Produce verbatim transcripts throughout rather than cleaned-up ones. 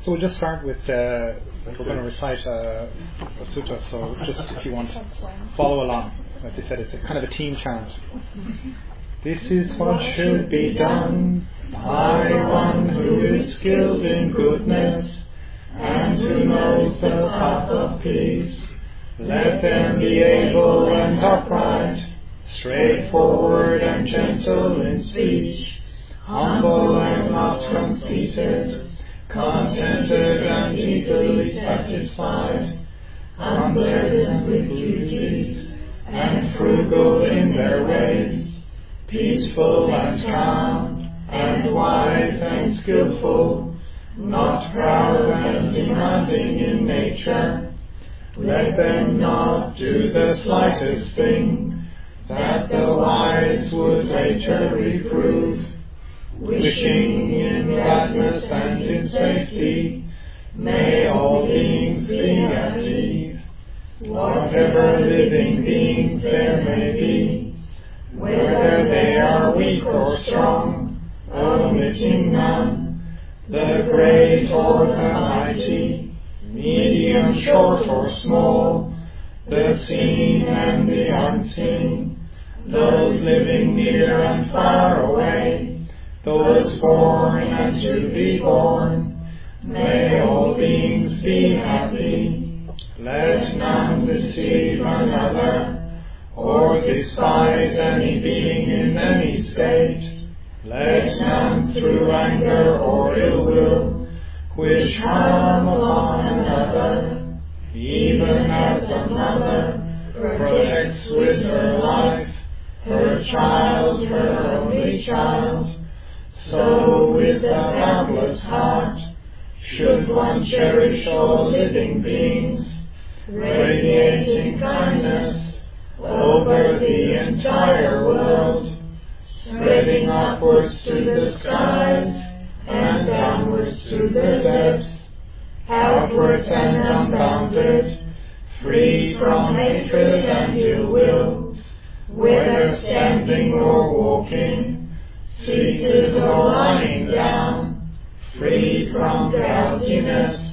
So we'll just start with, uh, we're going to recite a, a sutta, so just if you want to follow along. As I said, it's a kind of a team chant. This is what should be done by one who is skilled in goodness and who knows the path of peace. Let them be able and upright, straightforward and gentle in speech, humble and not conceited, contented and easily satisfied, unburdened with duties, and frugal in their ways, peaceful and calm, and wise and skillful, not proud and demanding in nature. Let them not do the slightest thing that the wise would later reprove, wishing in gladness and in safety, may all beings be at ease. Whatever living beings there may be, whether they are weak or strong, omitting none, the great or the mighty, medium, short or small, the seen and the unseen, those living near and far away, those born and to be born, may all beings be happy. Let none deceive another, or despise any being in any state. Let none through anger or ill will wish harm upon another, even as a mother protects with her life her child, her only child. So with a boundless heart should one cherish all living beings, radiating kindness over the entire world, spreading upwards to the skies and downwards to the depths, outwards and unbounded, free from hatred and ill will, whether standing or walking, seated or lying down, free from drowsiness.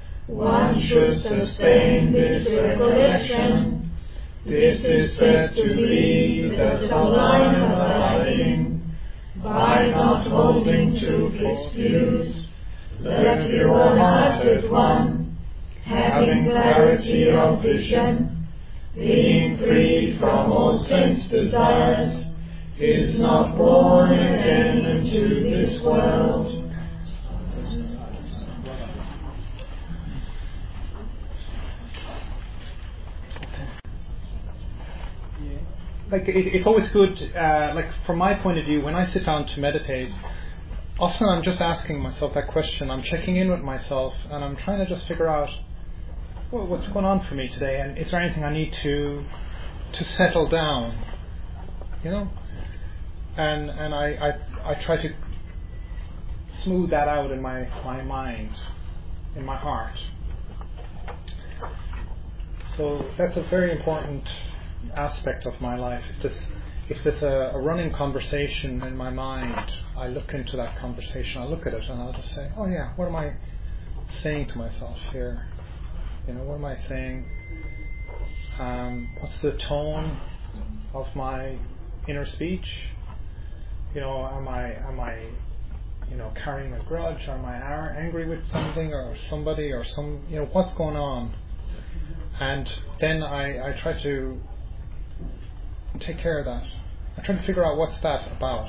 One should sustain this recollection. This is said to be the sublime abiding, by not holding to fixed views, the pure-hearted one, having clarity of vision, being free from all sense desires, is not born again into this world. Like it, it's always good, uh, like from my point of view, when I sit down to meditate, often I'm just asking myself that question. I'm checking in with myself, and I'm trying to just figure out, well, what's going on for me today, and is there anything I need to to settle down, you know? And and I, I, I try to smooth that out in my, my mind, in my heart. So that's a very important aspect of my life. If there's, if there's a, a running conversation in my mind, I look into that conversation, I look at it, and I'll just say, oh yeah, what am I saying to myself here? You know, what am I saying? Um, what's the tone of my inner speech? You know, am I am I you know carrying a grudge? Am I ar- angry with something or somebody or some? You know, what's going on? And then I, I try to take care of that. I try to figure out what's that about.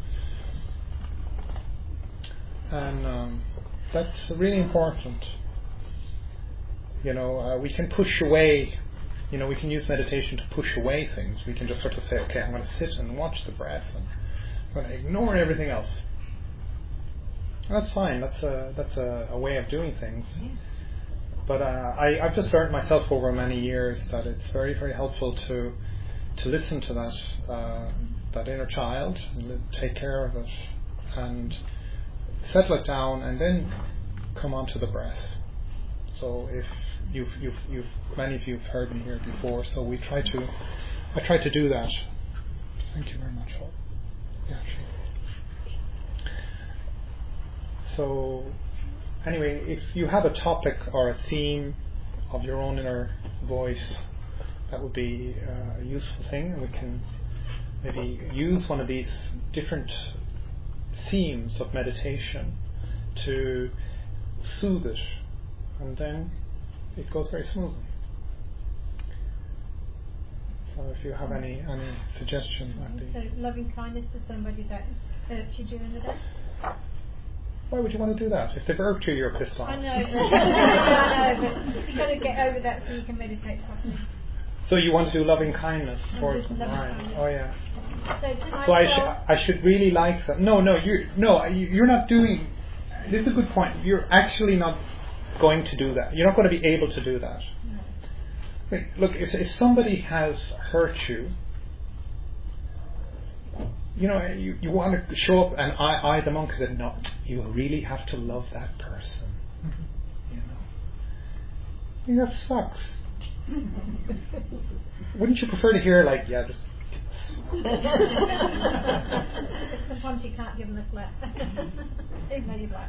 And um, that's really important. You know, uh, we can push away, you know, we can use meditation to push away things. We can just sort of say, okay, I'm going to sit and watch the breath and I'm going to ignore everything else. And that's fine. That's a, that's a, a way of doing things. But uh, I, I've just learned myself over many years that it's very, very helpful to to listen to that uh, that inner child and take care of it and settle it down, and then come on to the breath. So if you've you've you've many of you have heard me here before, so we try to I try to do that. Thank you very much. Yeah, sure. So anyway, if you have a topic or a theme of your own inner voice, that would be uh, a useful thing, and we can maybe use one of these different themes of meditation to soothe it, and then it goes very smoothly. So if you have any any suggestions, that'd be. So loving kindness to somebody that irked you during the day. Why would you want to do that? If they've irked you, you're pissed off. I know, but, I know, but you've got to get over that so you can meditate properly. So you want to do loving kindness And towards just them, loving right? kindness. Oh yeah. So, to So I myself, should I should really like them. No, no, you no, you- you're not doing. This is a good point. You're actually not going to do that. You're not going to be able to do that. no. Wait, look, if if somebody has hurt you, you know, you, you want to show up and eye, eye them on because no, you really have to love that person. You know, I mean, that sucks. Wouldn't you prefer to hear like, yeah, just. Sometimes you can't give them a slap. Even though you're black.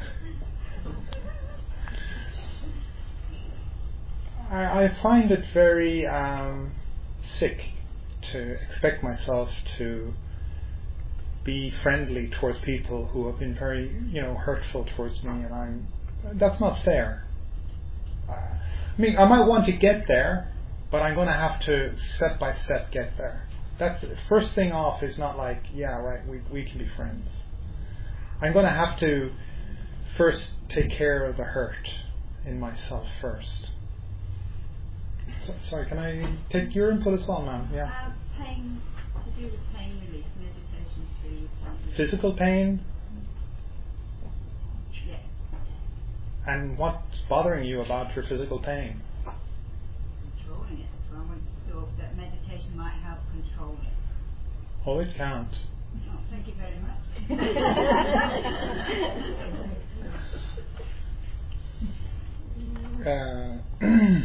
I, I find it very um, sick to expect myself to be friendly towards people who have been very, you know, hurtful towards me, and I'm. That's not fair. Uh, I mean, I might want to get there, but I'm going to have to step by step get there. That's first thing off is not like, yeah, right, we we can be friends. I'm going to have to first take care of the hurt in myself first. So, sorry, can I take your input as well, ma'am? Yeah. Uh, pain, to do with pain relief, meditation to do with pain relief. Physical pain, Yes, and what's bothering you about your physical pain? controlling it. So I want to thought that meditation might help control it. Oh, it can't. Oh, thank you very much. Uh,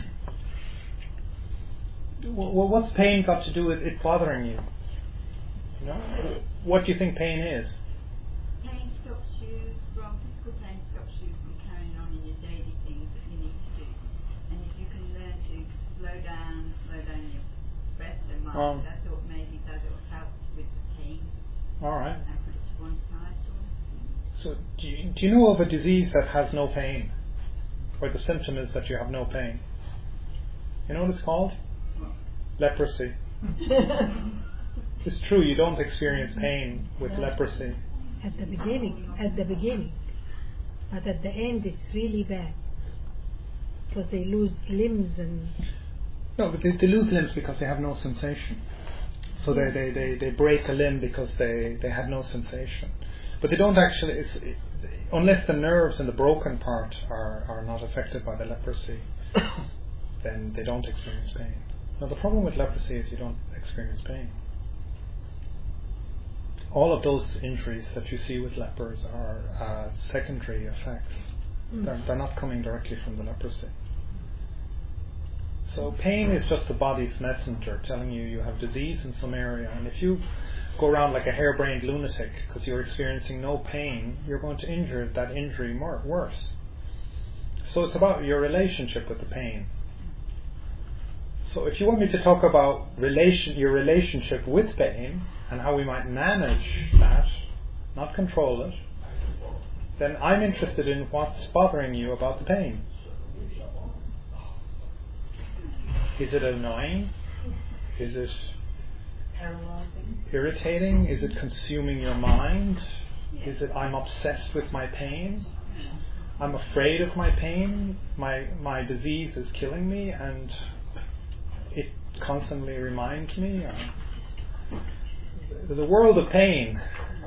well, what's pain got to do with it bothering you? You know, what do you think pain is? Pain stops you from, physical pain stops you from carrying on in your daily things that you need to do. And if you can learn to slow down, slow down your breath and mind, Um, I thought maybe that will help with the pain All right. and put it to one side. So, do you, do you know of a disease that has no pain, where the symptom is that you have no pain? You know what it's called? What? Leprosy. It's true. You don't experience pain with leprosy. At the beginning, at the beginning, but at the end it's really bad because they lose limbs and. No, but they, they lose limbs because they have no sensation. So they, they, they, they break a limb because they, they had no sensation. But they don't actually, it's, it, unless the nerves in the broken part are, are not affected by the leprosy, then they don't experience pain. Now the problem with leprosy is you don't experience pain. All of those injuries that you see with lepers are uh, secondary effects. Mm. They're, they're not coming directly from the leprosy. So pain is just the body's messenger telling you you have disease in some area, and if you go around like a harebrained lunatic because you're experiencing no pain, you're going to injure that injury more worse. So it's about your relationship with the pain. So if you want me to talk about relation, your relationship with pain and how we might manage that, not control it, then I'm interested in what's bothering you about the pain. Is it annoying? Is it irritating? Is it consuming your mind? Is it I'm obsessed with my pain? I'm afraid of my pain? My my disease is killing me and it constantly reminds me? Or there's a world of pain.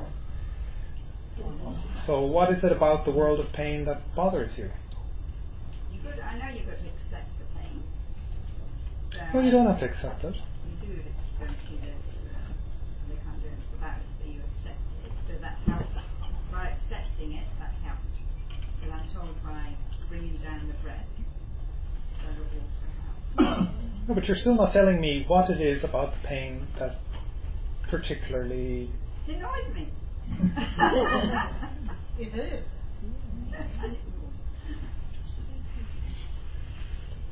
So what is it about the world of pain that bothers you? You could, I know you've got to accept the pain. So Well, you don't have to accept it. You do if you don't see that uh, they can't do anything about it, so you accept it. So that helps. By accepting it, that helps. So I'm told by bringing down the breath, that will also help. No, but you're still not telling me what it is about the pain that particularly... It annoys me. It is.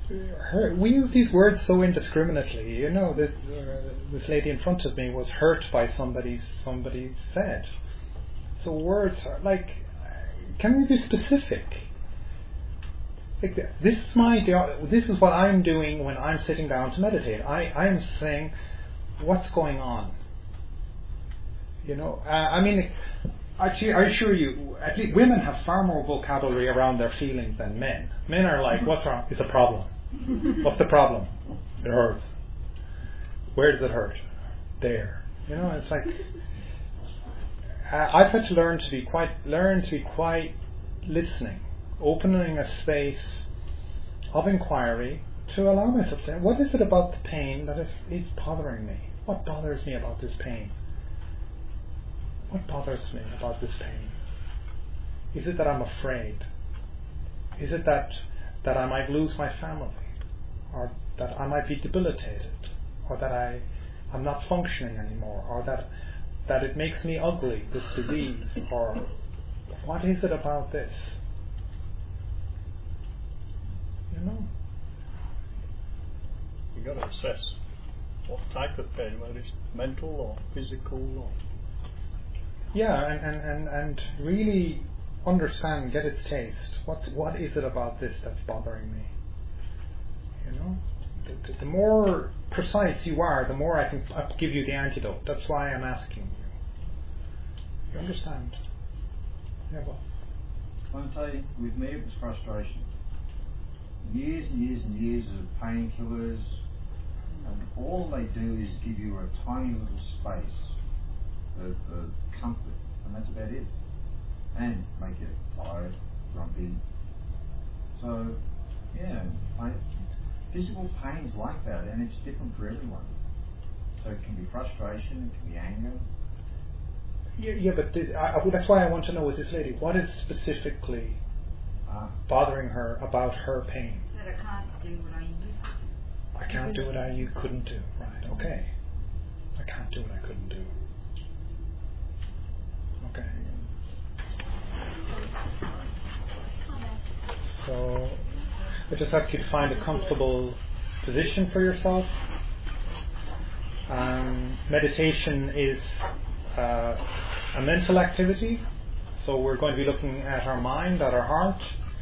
her, we use these words so indiscriminately. You know, this, uh, this lady in front of me was hurt by somebody somebody said. So words are like, can we be specific? Like this is my this is what I'm doing when I'm sitting down to meditate. I I'm saying, what's going on? You know, uh, I mean, actually, I assure you, at least women have far more vocabulary around their feelings than men. Men are like, what's wrong? It's a problem. What's the problem? It hurts. Where does it hurt? There. You know, it's like uh, I've had to learn to be quite learn to be quite listening, opening a space of inquiry to allow myself to say, what is it about the pain that is, is bothering me? What bothers me about this pain? What bothers me about this pain? Is it that I'm afraid? Is it that that I might lose my family? Or that I might be debilitated? Or that I, I'm not functioning anymore? Or that that it makes me ugly, this disease? Or what is it about this? You know? You've got to assess what type of pain, whether it's mental or physical or... Yeah, and, and, and, and really understand, get its taste. What's what is it about this that's bothering me? You know, the, the, the more precise you are, the more I can uh, give you the antidote. That's why I'm asking you. You understand? Yeah, well. I tell you, with me it was frustration. Years and years and years of painkillers, and all they do is give you a tiny little space of, of comfort, and that's about it. And make you tired, grumpy. So, yeah, I, physical pain's like that, and it's different for everyone. So it can be frustration, it can be anger. Yeah, yeah but this, I, that's why I want to know with this lady, what is specifically ah. bothering her about her pain? That I can't do what I used to. I can't do what I you couldn't do. Right, okay. I can't do what I couldn't do. Okay. So I just ask you to find a comfortable position for yourself. Um, meditation is uh, a mental activity, so we're going to be looking at our mind, at our heart,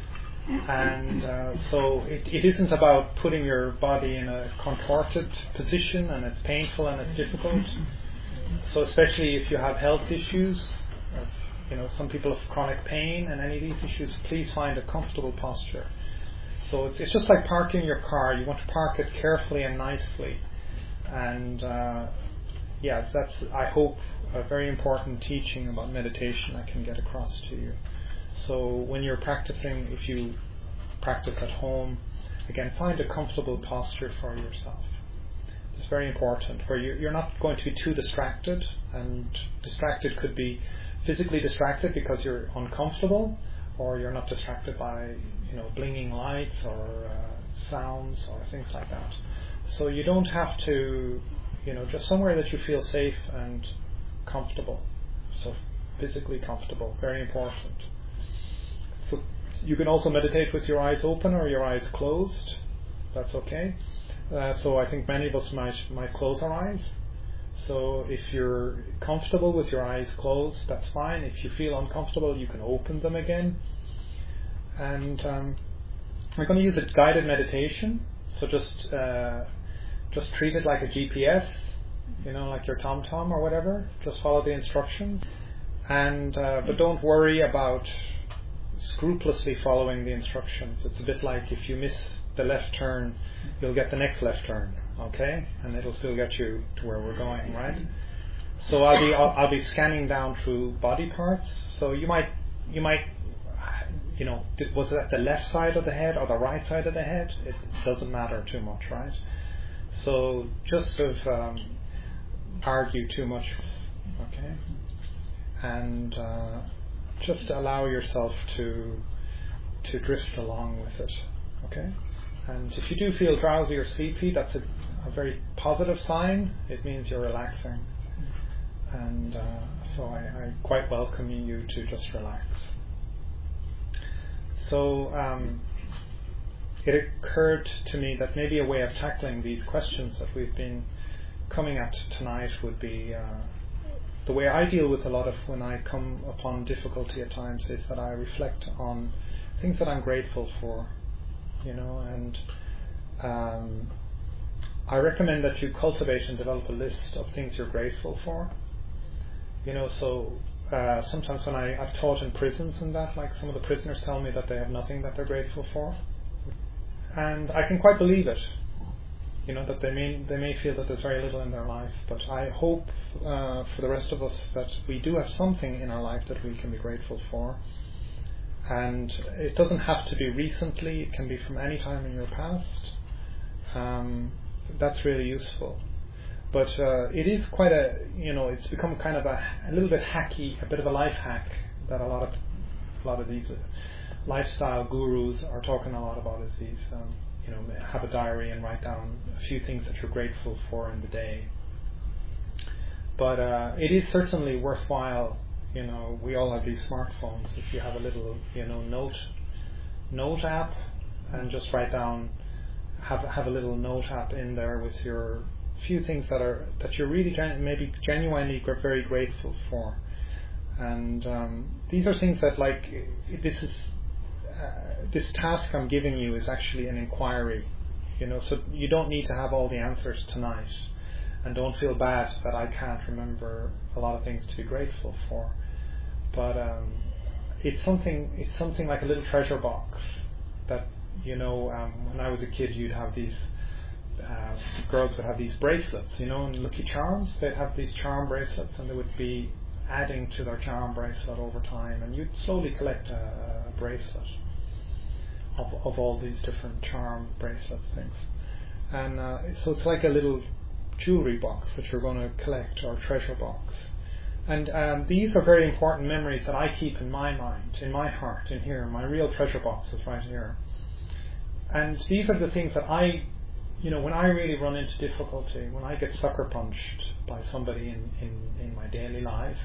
and uh, so it, it isn't about putting your body in a contorted position and it's painful and it's difficult. So especially if you have health issues, as you know, some people have chronic pain and any of these issues, please find a comfortable posture. So it's, it's just like parking your car. You want to park it carefully and nicely. And uh, yeah, that's, I hope, a very important teaching about meditation I can get across to you. So when you're practicing, if you practice at home, again, find a comfortable posture for yourself. It's very important, where you, you're not going to be too distracted, and distracted could be physically distracted because you're uncomfortable, or you're not distracted by, you know, blinging lights or uh, sounds or things like that. So you don't have to, you know, just somewhere that you feel safe and comfortable. So physically comfortable, very important. So you can also meditate with your eyes open or your eyes closed. That's okay. Uh, so I think many of us might might close our eyes. So if you're comfortable with your eyes closed, that's fine. If you feel uncomfortable, you can open them again. And um, we're going to use a guided meditation. So just uh, just treat it like a G P S, you know, like your TomTom or whatever. Just follow the instructions, and uh, but don't worry about scrupulously following the instructions. It's a bit like if you miss the left turn, you'll get the next left turn, okay, and it'll still get you to where we're going, right? So I'll be I'll, I'll be scanning down through body parts. So you might you might you know, was it at the left side of the head or the right side of the head? It doesn't matter too much, right? So just sort of um, argue too much, okay, and uh, just allow yourself to to drift along with it, okay. And if you do feel drowsy or sleepy, that's a, a very positive sign. It means you're relaxing. And uh, so I, I quite welcome you to just relax. So um, it occurred to me that maybe a way of tackling these questions that we've been coming at tonight would be uh, the way I deal with a lot of when I come upon difficulty at times is that I reflect on things that I'm grateful for, you know, and um, I recommend that you cultivate and develop a list of things you're grateful for, you know. So uh, sometimes when I, I've taught in prisons and that, like some of the prisoners tell me that they have nothing that they're grateful for, and I can quite believe it. You know, that they may they may feel that there's very little in their life, but I hope uh, for the rest of us that we do have something in our life that we can be grateful for. And it doesn't have to be recently; it can be from any time in your past. Um, that's really useful. But uh, it is quite a, you know, it's become kind of a, a little bit hacky, a bit of a life hack that a lot of a lot of these lifestyle gurus are talking a lot about. Is these. Um, You know, have a diary and write down a few things that you're grateful for in the day. But uh, it is certainly worthwhile. You know, we all have these smartphones. If you have a little, you know, note note app, and just write down, have have a little note app in there with your few things that are that you're really genu- maybe genuinely gr- very grateful for. And um, these are things that, like, this is. Uh, this task I'm giving you is actually an inquiry, you know, so you don't need to have all the answers tonight, and don't feel bad that I can't remember a lot of things to be grateful for. But um, it's something it's something like a little treasure box that, you know, um, when I was a kid, you'd have these uh, girls would have these bracelets, you know, and Lucky Charms. They'd have these charm bracelets, and they would be adding to their charm bracelet over time, and you'd slowly collect a, a bracelet of of all these different charm bracelets things. And uh, so it's like a little jewelry box that you're going to collect, or treasure box. And um, these are very important memories that I keep in my mind, in my heart, in here. My real treasure box is right here. And these are the things that I, you know, when I really run into difficulty, when I get sucker punched by somebody in, in, in my daily life,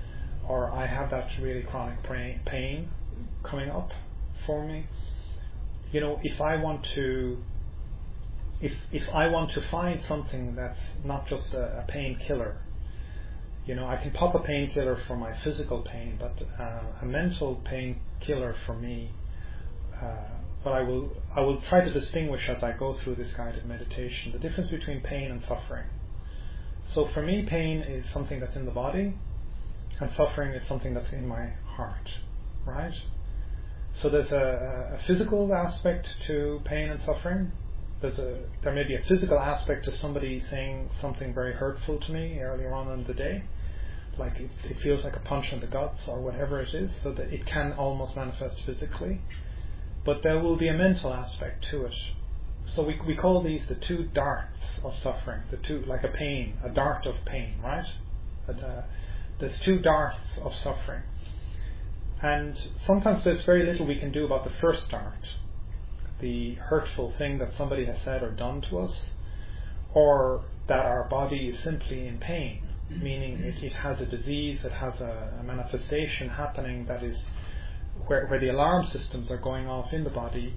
or I have that really chronic pain coming up for me, you know, if I want to, if if I want to find something that's not just a, a painkiller, you know, I can pop a painkiller for my physical pain, but uh, a mental painkiller for me. Uh, but I will I will try to distinguish as I go through this guided meditation the difference between pain and suffering. So for me, pain is something that's in the body, and suffering is something that's in my heart, right? So there's a, a physical aspect to pain and suffering. There's a there may be a physical aspect to somebody saying something very hurtful to me earlier on in the day, like it, it feels like a punch in the guts or whatever it is, so that it can almost manifest physically. But there will be a mental aspect to it. So we we call these the two darts of suffering, the two, like a pain, a dart of pain, right? But, uh, there's two darts of suffering. And sometimes there's very little we can do about the first dart, the hurtful thing that somebody has said or done to us, or that our body is simply in pain, meaning it, it has a disease, it has a, a manifestation happening that is where, where the alarm systems are going off in the body,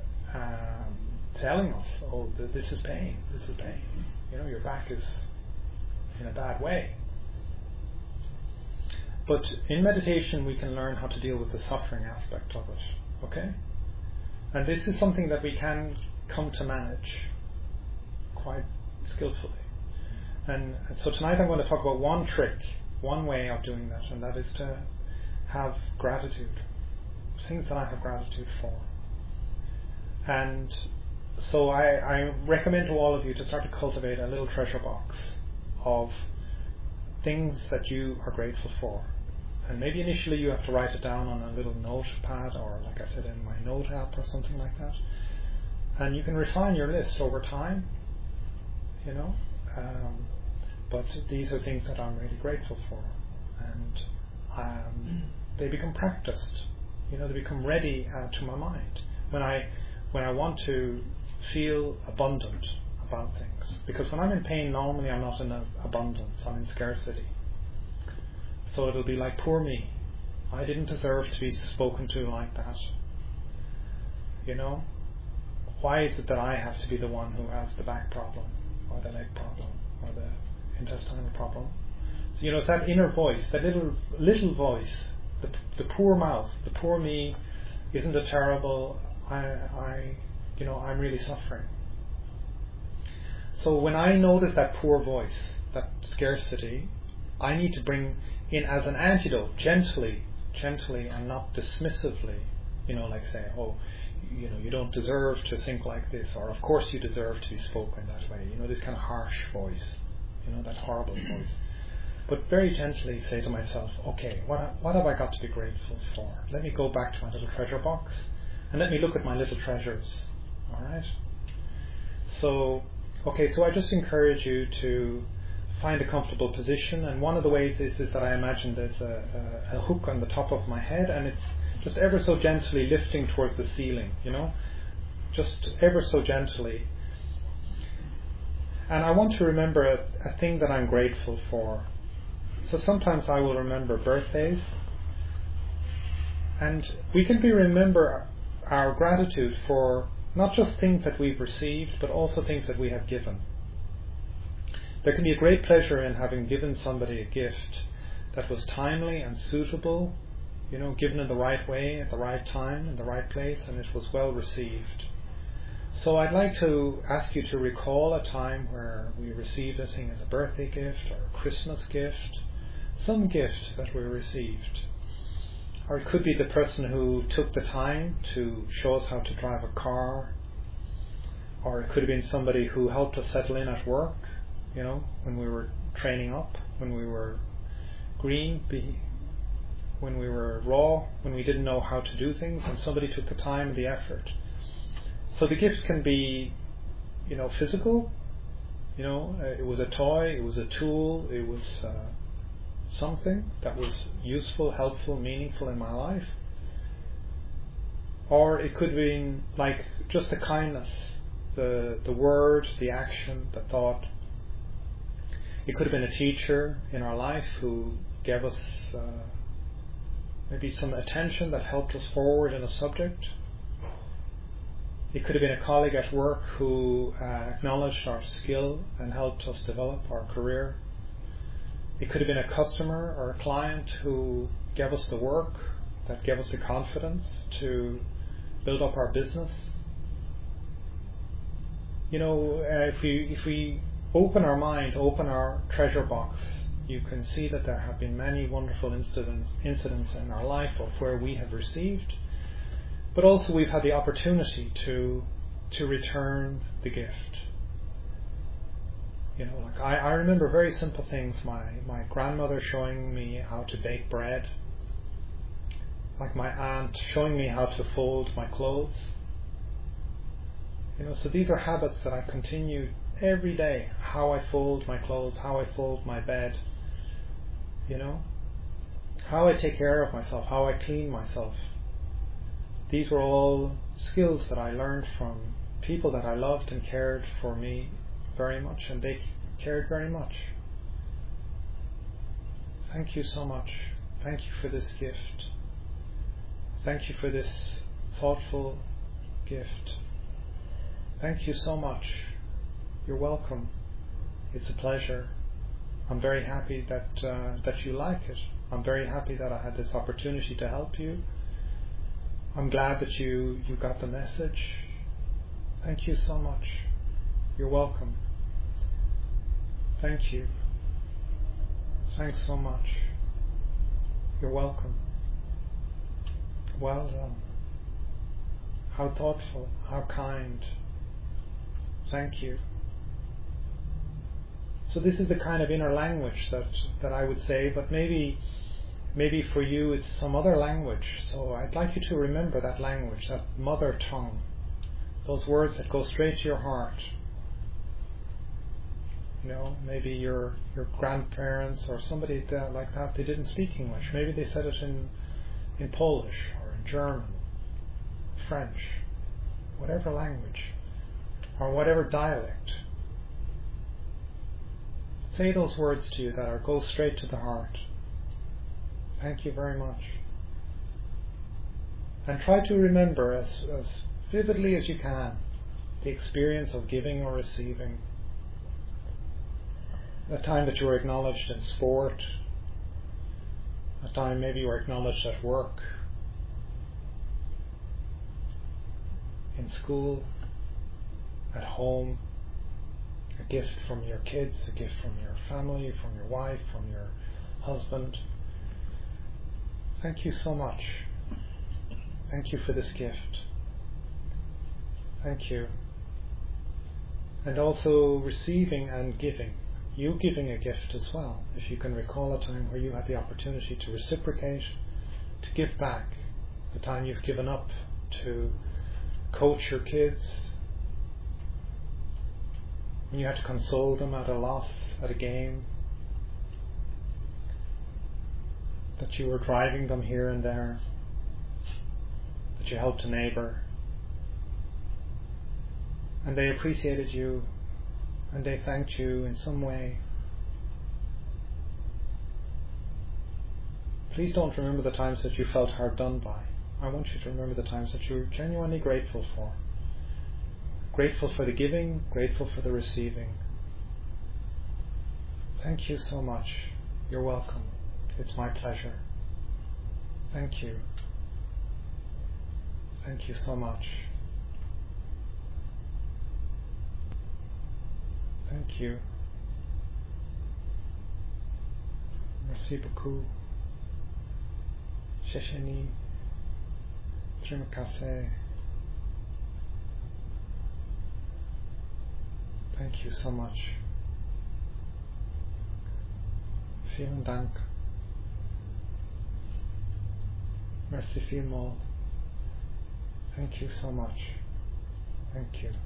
um, telling us, oh, th- this is pain, this is pain. You know, your back is in a bad way. But in meditation, we can learn how to deal with the suffering aspect of it, okay? And this is something that we can come to manage quite skillfully. And, and so tonight I'm going to talk about one trick, one way of doing that, and that is to have gratitude, things that I have gratitude for. And so I, I recommend to all of you to start to cultivate a little treasure box of things that you are grateful for. And maybe initially you have to write it down on a little notepad, or like I said, in my note app or something like that. And you can refine your list over time, you know. Um, but these are things that I'm really grateful for. And um, they become practiced. You know, they become ready uh, to my mind. When I, when I want to feel abundant about things. Because when I'm in pain, normally I'm not in a abundance, I'm in scarcity. So it'll be like, poor me, I didn't deserve to be spoken to like that. You know? Why is it that I have to be the one who has the back problem, or the leg problem, or the intestinal problem? So, you know, it's that inner voice, that little little voice, the, the poor mouth, the poor me, isn't it terrible? I, I, you know, I'm really suffering. So when I notice that poor voice, that scarcity, I need to bring in as an antidote, gently, gently and not dismissively, you know, like say, oh, you know, you don't deserve to think like this, or of course you deserve to be spoken that way, you know, this kind of harsh voice, you know, that horrible voice. But very gently say to myself, okay, what what have I got to be grateful for? Let me go back to my little treasure box and let me look at my little treasures. Alright? So, okay, so I just encourage you to find a comfortable position, and one of the ways is, is that I imagine there's a, a, a hook on the top of my head, and it's just ever so gently lifting towards the ceiling, you know? Just ever so gently. And I want to remember a, a thing that I'm grateful for. So sometimes I will remember birthdays, and we can be remember our gratitude for not just things that we've received, but also things that we have given. There can be a great pleasure in having given somebody a gift that was timely and suitable, you know, given in the right way, at the right time, in the right place, and it was well received. So I'd like to ask you to recall a time where we received a thing as a birthday gift or a Christmas gift, some gift that we received. Or it could be the person who took the time to show us how to drive a car, or it could have been somebody who helped us settle in at work, you know, when we were training up, when we were green, be, when we were raw, when we didn't know how to do things, and somebody took the time and the effort. So the gifts can be, you know, physical, you know, uh, it was a toy, it was a tool, it was uh, something that was useful, helpful, meaningful in my life. Or it could have been like just the kindness, the the word, the action, the thought. It could have been a teacher in our life who gave us uh, maybe some attention that helped us forward in a subject. It could have been a colleague at work who uh, acknowledged our skill and helped us develop our career. It could have been a customer or a client who gave us the work, that gave us the confidence to build up our business. You know, uh, if we if we open our mind, open our treasure box, you can see that there have been many wonderful incidents incidents in our life of where we have received, but also we've had the opportunity to to return the gift. You know, like I, I remember very simple things. My, my grandmother showing me how to bake bread. Like my aunt showing me how to fold my clothes. You know, so these are habits that I continue every day. How I fold my clothes, how I fold my bed. You know, how I take care of myself, how I clean myself. These were all skills that I learned from people that I loved and cared for me very much, and they cared very much. Thank you so much. Thank you for this gift. Thank you for this thoughtful gift. Thank you so much. You're welcome. It's a pleasure. I'm very happy that uh, that you like it. I'm very happy that I had this opportunity to help you. I'm glad that you, you got the message. Thank you so much. You're welcome. Thank you. Thanks so much. You're welcome. Well done. How thoughtful, how kind. Thank you. So this is the kind of inner language that, that I would say, but maybe maybe for you it's some other language. So I'd like you to remember that language, that mother tongue, those words that go straight to your heart. You know, maybe your your grandparents or somebody that, like that, they didn't speak English. Maybe they said it in in Polish or in German, French, whatever language, or whatever dialect. Say those words to you that are go straight to the heart. Thank you very much. And try to remember as, as vividly as you can the experience of giving or receiving. A time that you were acknowledged in sport, a time maybe you were acknowledged at work, in school, at home, a gift from your kids, a gift from your family, from your wife, from your husband. Thank you so much. Thank you for this gift. Thank you. And also receiving and giving. You giving a gift as well. If you can recall a time where you had the opportunity to reciprocate, to give back, the time you've given up to coach your kids, when you had to console them at a loss, at a game, that you were driving them here and there, that you helped a neighbour, and they appreciated you and they thanked you in some way. Please don't remember the times that you felt hard done by. I want you to remember the times that you're genuinely grateful for. Grateful for the giving, grateful for the receiving. Thank you so much. You're welcome. It's my pleasure. Thank you. Thank you so much. Thank you. Merci beaucoup. Shesheni. Trim Cafe. Thank you so much. Vielen Dank. Merci vielmals. Thank you so much. Thank you.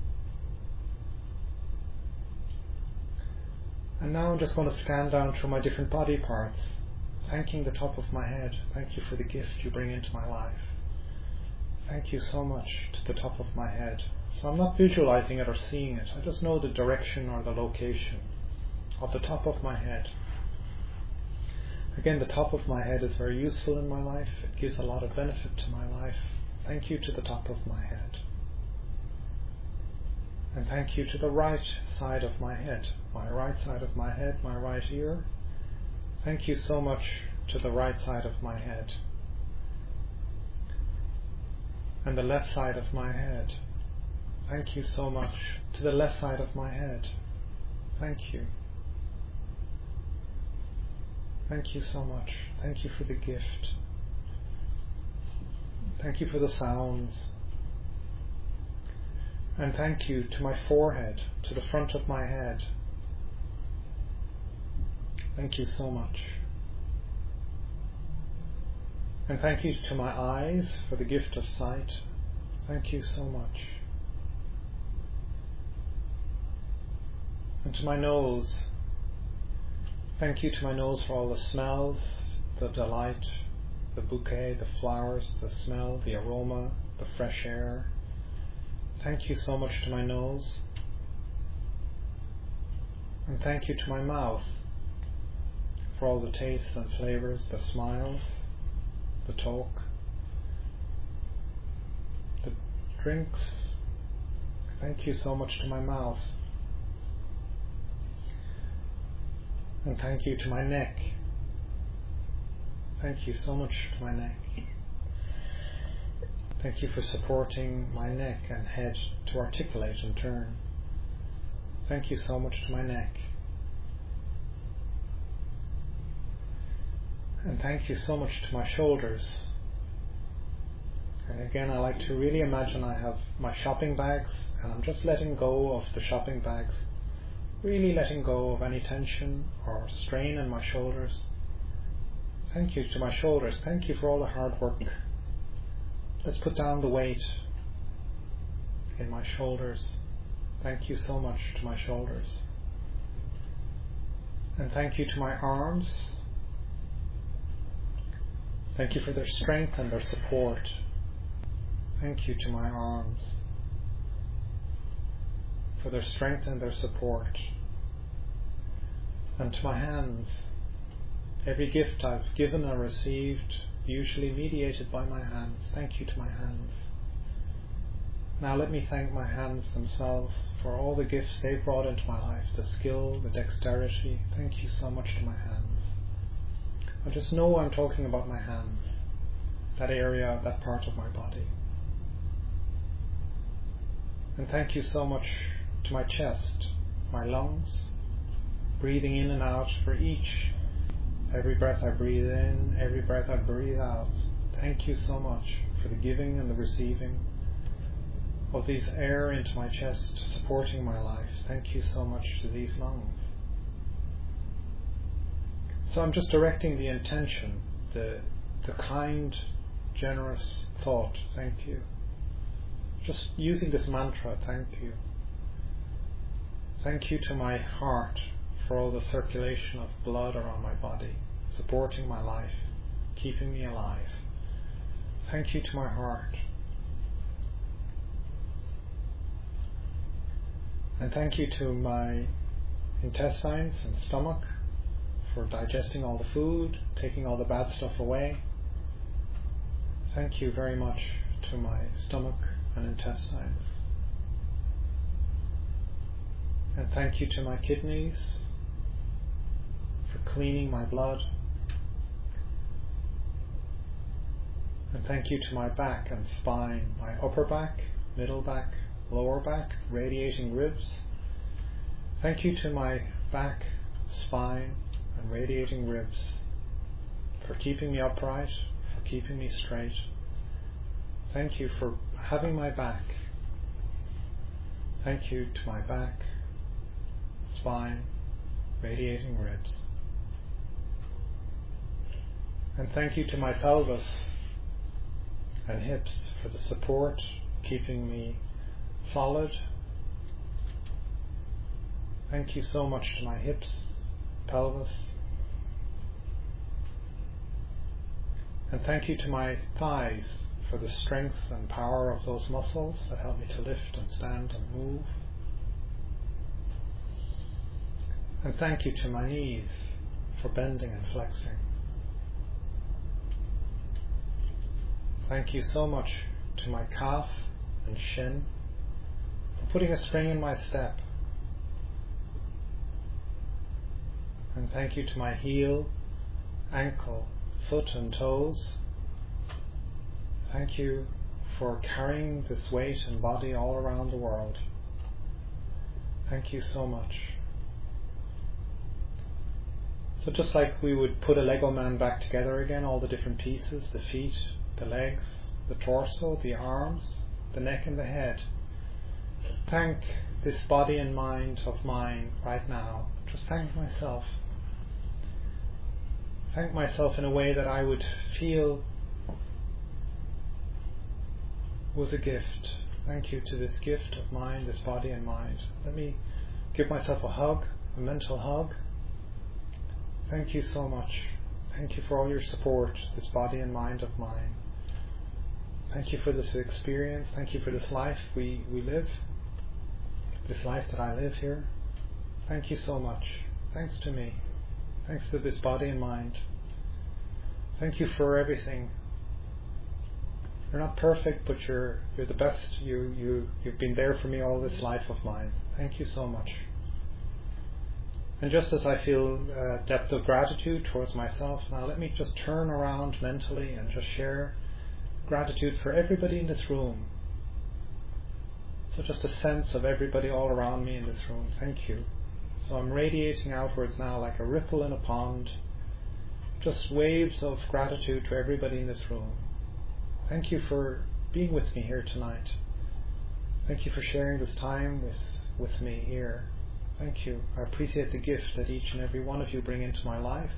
And now I'm just going to scan down through my different body parts, thanking the top of my head. Thank you for the gift you bring into my life. Thank you so much to the top of my head. So I'm not visualizing it or seeing it. I just know the direction or the location of the top of my head. Again, the top of my head is very useful in my life. It gives a lot of benefit to my life. Thank you to the top of my head. And thank you to the right side of my head. My right side of my head, my right ear. Thank you so much to the right side of my head. And the left side of my head. Thank you so much to the left side of my head. Thank you. Thank you so much. Thank you for the gift. Thank you for the sounds. And thank you to my forehead, to the front of my head. Thank you so much. And thank you to my eyes for the gift of sight. Thank you so much. And to my nose. Thank you to my nose for all the smells, the delight, the bouquet, the flowers, the smell, the aroma, the fresh air. Thank you so much to my nose. And thank you to my mouth for all the tastes and flavors, the smiles, the talk, the drinks. Thank you so much to my mouth. And thank you to my neck. Thank you so much to my neck. Thank you for supporting my neck and head to articulate and turn. Thank you so much to my neck. And thank you so much to my shoulders. And again, I like to really imagine I have my shopping bags and I'm just letting go of the shopping bags. Really letting go of any tension or strain in my shoulders. Thank you to my shoulders. Thank you for all the hard work. Let's put down the weight in my shoulders. Thank you so much to my shoulders. And thank you to my arms. Thank you for their strength and their support. Thank you to my arms for their strength and their support. And to my hands, every gift I've given or received, usually mediated by my hands. Thank you to my hands. Now let me thank my hands themselves for all the gifts they've brought into my life, the skill, the dexterity. Thank you so much to my hands. I just know I'm talking about my hands, that area, that part of my body. And thank you so much to my chest, my lungs, breathing in and out for each. Every breath I breathe in, every breath I breathe out. Thank you so much for the giving and the receiving of these air into my chest, supporting my life. Thank you so much to these lungs. So I'm just directing the intention, the the kind, generous thought, thank you. Just using this mantra, thank you. Thank you to my heart for all the circulation of blood around my body, supporting my life, keeping me alive. Thank you to my heart. And thank you to my intestines and stomach for digesting all the food, taking all the bad stuff away. Thank you very much to my stomach and intestines. And thank you to my kidneys for cleaning my blood. And thank you to my back and spine, my upper back, middle back, lower back, radiating ribs. Thank you to my back, spine, and radiating ribs for keeping me upright, for keeping me straight. Thank you for having my back. Thank you to my back, spine, radiating ribs. And thank you to my pelvis and hips for the support, keeping me solid. Thank you so much to my hips, pelvis. And thank you to my thighs for the strength and power of those muscles that help me to lift and stand and move. And thank you to my knees for bending and flexing. Thank you so much to my calf and shin for putting a spring in my step. And thank you to my heel, ankle, foot and toes. Thank you for carrying this weight and body all around the world. Thank you so much. So just like we would put a Lego man back together again, all the different pieces, the feet, the legs, the torso, the arms, the neck and the head. Thank this body and mind of mine right now. Just thank myself. Thank myself in a way that I would feel was a gift. Thank you to this gift of mine, this body and mind. Let me give myself a hug, a mental hug. Thank you so much. Thank you for all your support, this body and mind of mine. Thank you for this experience. Thank you for this life we, we live, this life that I live here. Thank you so much. Thanks to me. Thanks to this body and mind. Thank you for everything. You're not perfect, but you're you're the best. You you you've been there for me all this life of mine. Thank you so much. And just as I feel a depth of gratitude towards myself, now let me just turn around mentally and just share gratitude for everybody in this room. So just a sense of everybody all around me in this room. Thank you. So I'm radiating outwards now like a ripple in a pond. Just waves of gratitude to everybody in this room. Thank you for being with me here tonight. Thank you for sharing this time with, with me here. Thank you. I appreciate the gift that each and every one of you bring into my life.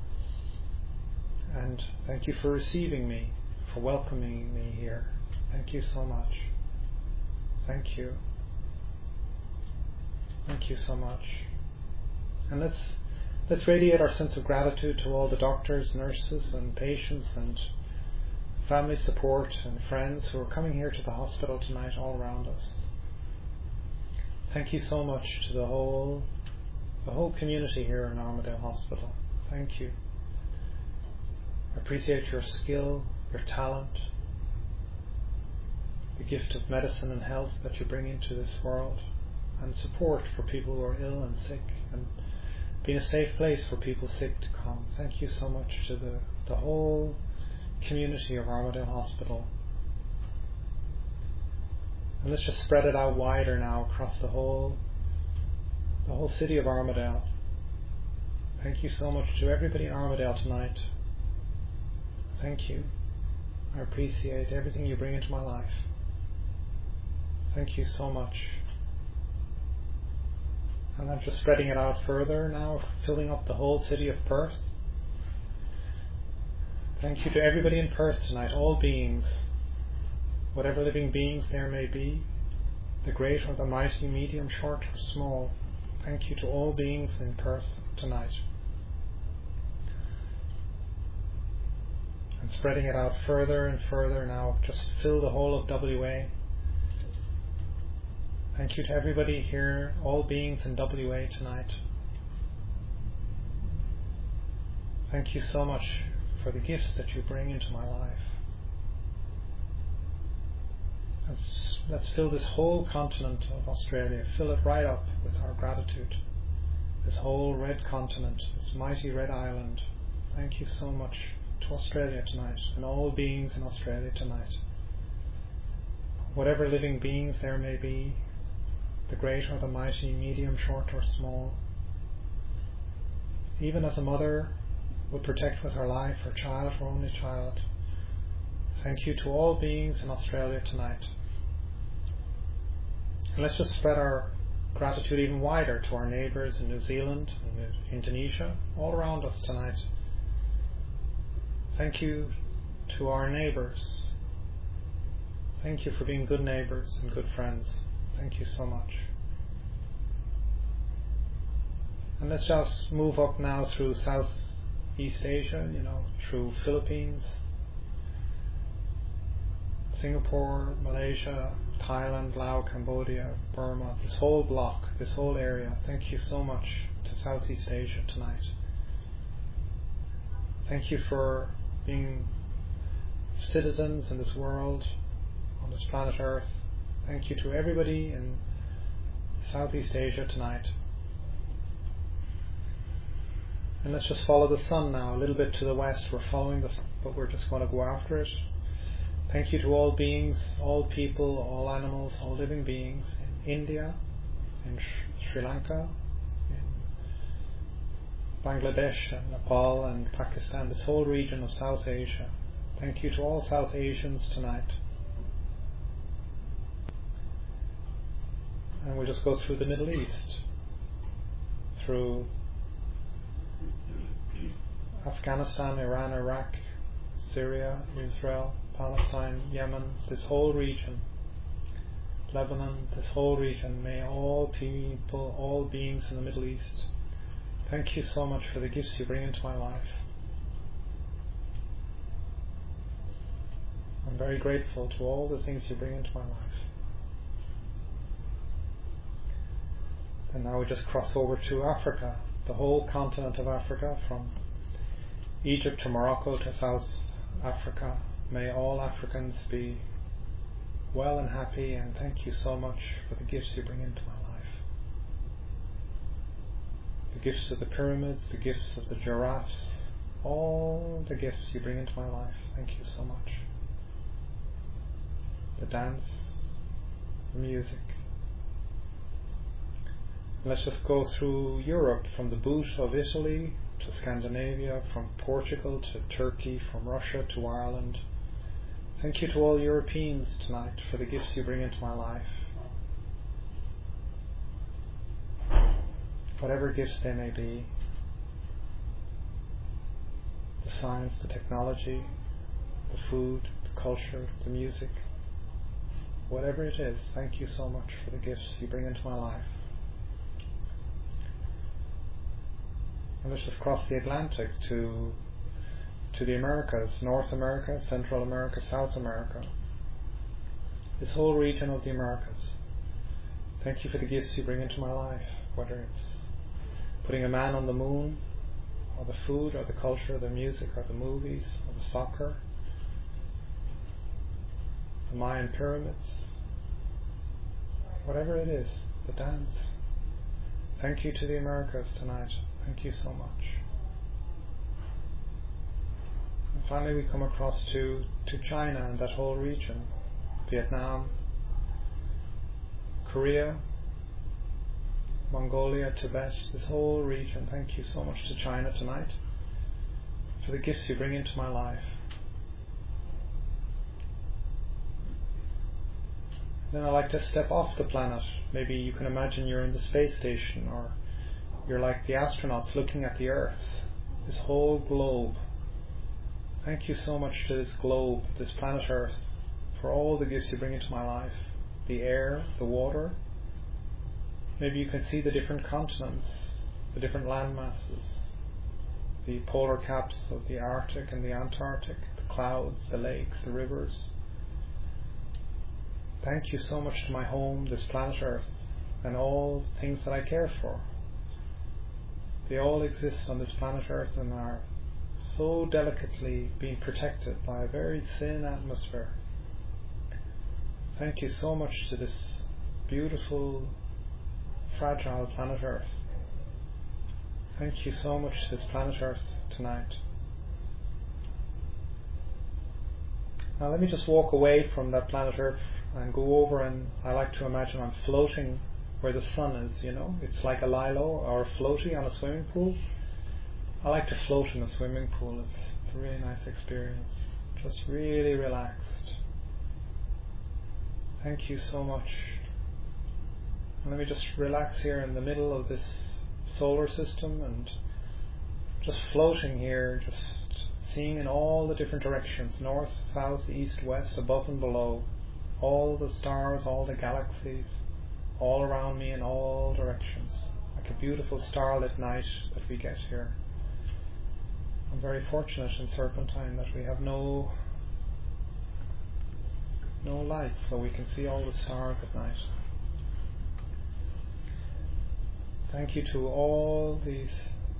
And thank you for receiving me, for welcoming me here. Thank you so much. Thank you. Thank you so much. And let's let's radiate our sense of gratitude to all the doctors, nurses and patients and family support and friends who are coming here to the hospital tonight all around us. Thank you so much to the whole the whole community here in Armadale Hospital. Thank you. I appreciate your skill, your talent. the gift of medicine and health that you bring into this world, and support for people who are ill and sick, and being a safe place for people sick to come. Thank you so much to the, the whole community of Armadale Hospital. And let's just spread it out wider now across the whole the whole city of Armadale. Thank you so much to everybody in Armadale tonight. Thank you. I appreciate everything you bring into my life. Thank you so much. And I'm just spreading it out further now, filling up the whole city of Perth. Thank you to everybody in Perth tonight, all beings, whatever living beings there may be, the great or the mighty, medium, short or small. Thank you to all beings in Perth tonight. And spreading it out further and further now, just fill the whole of W A. Thank you to everybody here, all beings in W A tonight. Thank you so much for the gifts that you bring into my life. Let's, let's fill this whole continent of Australia, fill it right up with our gratitude. This whole red continent, this mighty red island. Thank you so much to Australia tonight, and all beings in Australia tonight. Whatever living beings there may be, the great or the mighty, medium, short or small. Even as a mother would protect with her life her child, her only child. Thank you to all beings in Australia tonight. And let's just spread our gratitude even wider to our neighbours in New Zealand and Indonesia, all around us tonight. Thank you to our neighbours. Thank you for being good neighbours and good friends. Thank you so much. And let's just move up now through Southeast Asia, you know, through Philippines, Singapore, Malaysia, Thailand, Laos, Cambodia, Burma, this whole block, this whole area. Thank you so much to Southeast Asia tonight. Thank you for being citizens in this world, on this planet Earth. Thank you to everybody in Southeast Asia tonight. And let's just follow the sun now, a little bit to the west. We're following the sun, but we're just going to go after it. Thank you to all beings, all people, all animals, all living beings in India, in Sh- Sri Lanka, in Bangladesh and Nepal and Pakistan, this whole region of South Asia. Thank you to all South Asians tonight. And we'll just go through the Middle East, through Afghanistan, Iran, Iraq, Syria, Israel, Palestine, Yemen, this whole region, Lebanon, this whole region. May all people, all beings in the Middle East, thank you so much for the gifts you bring into my life. I'm very grateful to all the things you bring into my life. And now we just cross over to Africa, the whole continent of Africa, from Egypt to Morocco to South Africa. May all Africans be well and happy, and thank you so much for the gifts you bring into my life. The gifts of the pyramids, the gifts of the giraffes, all the gifts you bring into my life. Thank you so much. The dance, the music. Let's just go through Europe, from the boot of Italy to Scandinavia, from Portugal to Turkey, from Russia to Ireland. Thank you to all Europeans tonight for the gifts you bring into my life. Whatever gifts they may be, the science, the technology, the food, the culture, the music, whatever it is, thank you so much for the gifts you bring into my life. And let's just cross the Atlantic to to the Americas, North America, Central America, South America, this whole region of the Americas. Thank you for the gifts you bring into my life, whether it's putting a man on the moon, or the food, or the culture, or the music, or the movies, or the soccer. the Mayan pyramids, whatever it is, the dance. Thank you to the Americas tonight. Thank you so much. And finally we come across to, to China and that whole region, Vietnam, Korea, Mongolia, Tibet, this whole region. Thank you so much to China tonight for the gifts you bring into my life. Then I like to step off the planet. Maybe you can imagine you're in the space station, or you're like the astronauts looking at the Earth, this whole globe. Thank you so much to this globe, this planet Earth, for all the gifts you bring into my life. The air, the water. Maybe you can see the different continents, the different land masses, the polar caps of the Arctic and the Antarctic, the clouds, the lakes, the rivers. Thank you so much to my home, this planet Earth, and all things that I care for. They all exist on this planet Earth and are so delicately being protected by a very thin atmosphere. Thank you so much to this beautiful, fragile planet Earth. Thank you so much to this planet Earth tonight. Now let me just walk away from that planet Earth and go over, and I like to imagine I'm floating where the sun is, you know. It's like a lilo or a floaty on a swimming pool. I like to float in a swimming pool. It's, it's a really nice experience. Just really relaxed. Thank you so much. And let me just relax here in the middle of this solar system and just floating here, just seeing in all the different directions, north, south, east, west, above and below, all the stars, all the galaxies, all around me in all directions, like a beautiful starlit night that we get here. I'm very fortunate in Serpentine that we have no no lights, so we can see all the stars at night. Thank you to all these,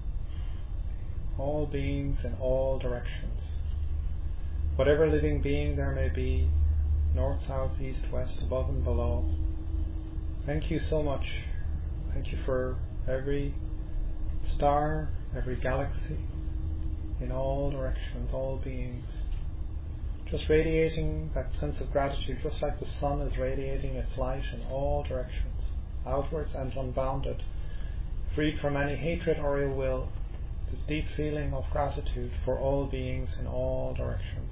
all beings in all directions. Whatever living being there may be, north, south, east, west, above and below. Thank you so much. Thank you for every star, every galaxy, in all directions, all beings. Just radiating that sense of gratitude, just like the sun is radiating its light in all directions, outwards and unbounded, freed from any hatred or ill will, this deep feeling of gratitude for all beings in all directions.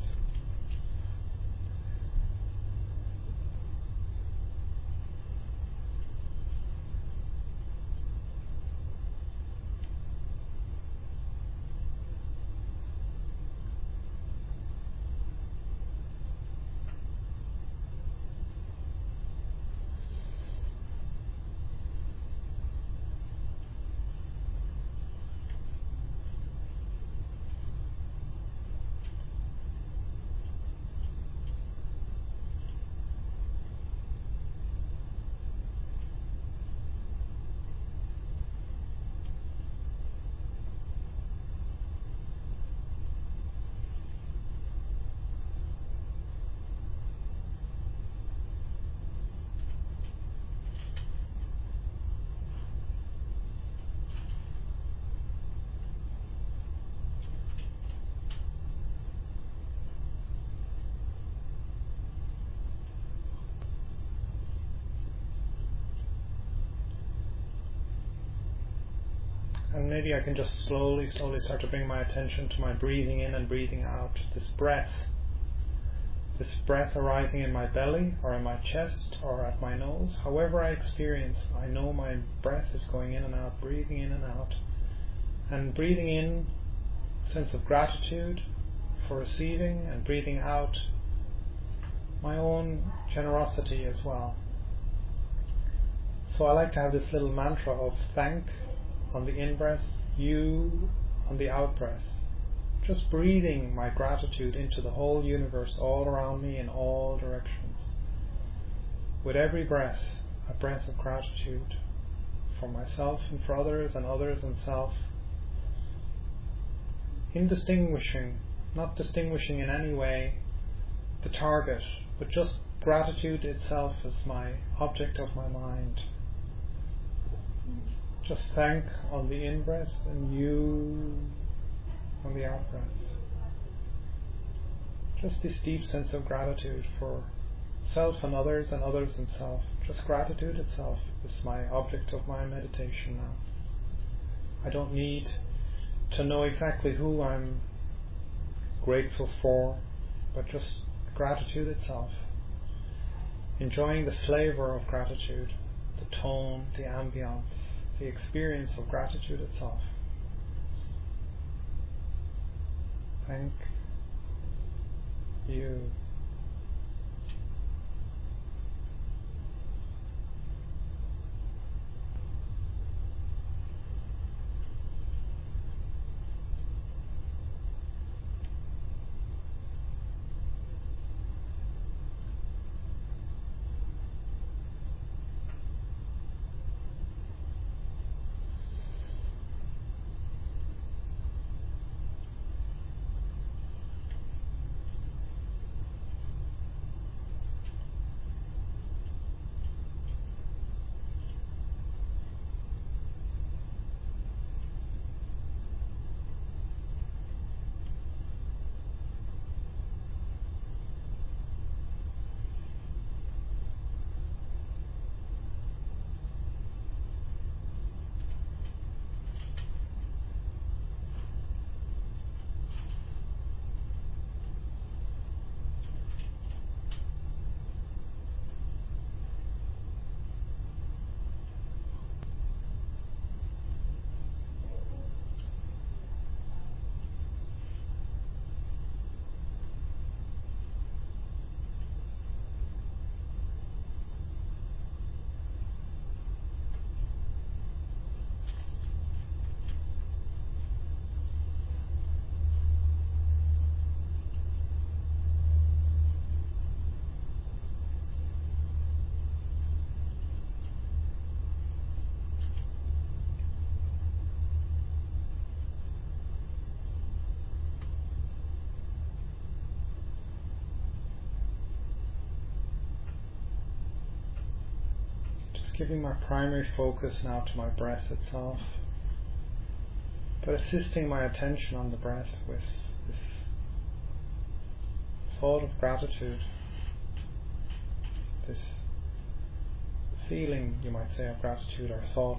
And maybe I can just slowly, slowly start to bring my attention to my breathing in and breathing out. This breath, this breath arising in my belly or in my chest or at my nose. However I experience, I know my breath is going in and out, breathing in and out. And breathing in, sense of gratitude for receiving, and breathing out, my own generosity as well. So I like to have this little mantra of thank on the in-breath, you on the out-breath. Just breathing my gratitude into the whole universe all around me in all directions. With every breath, a breath of gratitude for myself and for others and others and self. Indistinguishing, not distinguishing in any way the target, but just gratitude itself as my object of my mind. Just thank on the in-breath and you on the out-breath. Just this deep sense of gratitude for self and others and others and self. Just gratitude itself is my object of my meditation now. I don't need to know exactly who I'm grateful for, but just gratitude itself. Enjoying the flavor of gratitude, the tone, the ambience, the experience of gratitude itself. Thank you. Giving my primary focus now to my breath itself, but assisting my attention on the breath with this thought of gratitude, this feeling, you might say, of gratitude or thought.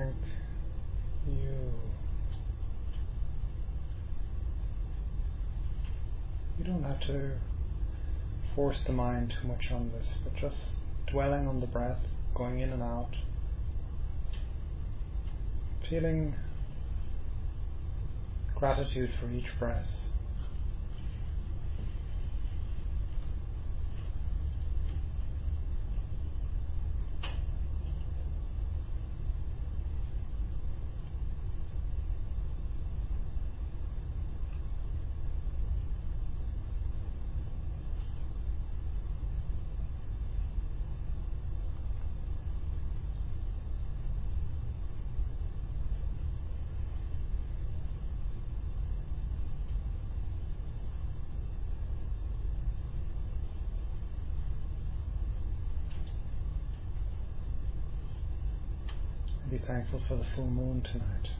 Thank you. You don't have to force the mind too much on this, but just dwelling on the breath, going in and out, feeling gratitude for each breath. Be thankful for the full moon tonight.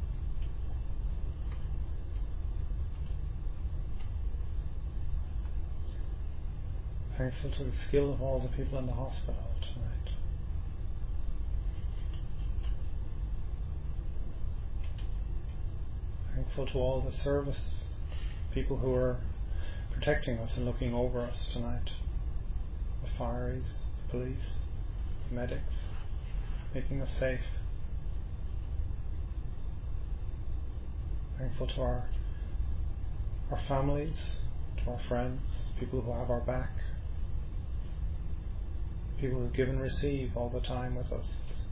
Thankful to the skill of all the people in the hospital tonight. Thankful to all the service people who are protecting us and looking over us tonight. The fireys, the police, the medics, making us safe. Thankful to our our families, to our friends, people who have our back, people who give and receive all the time with us.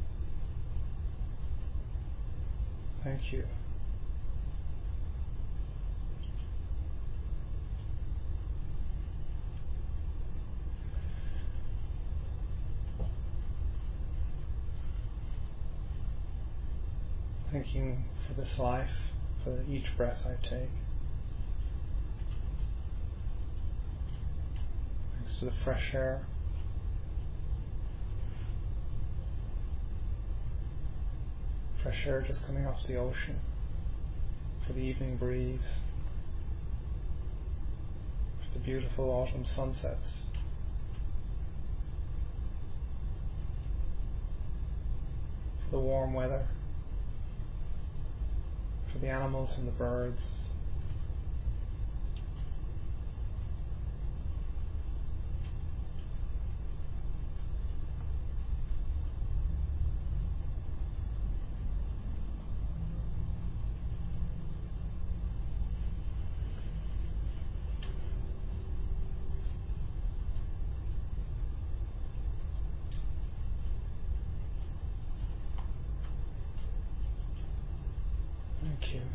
Thank you. Thanking for this life, for each breath I take. Thanks to the fresh air. Fresh air just coming off the ocean, for the evening breeze, for the beautiful autumn sunsets. For the warm weather. For the animals and the birds. Thank you.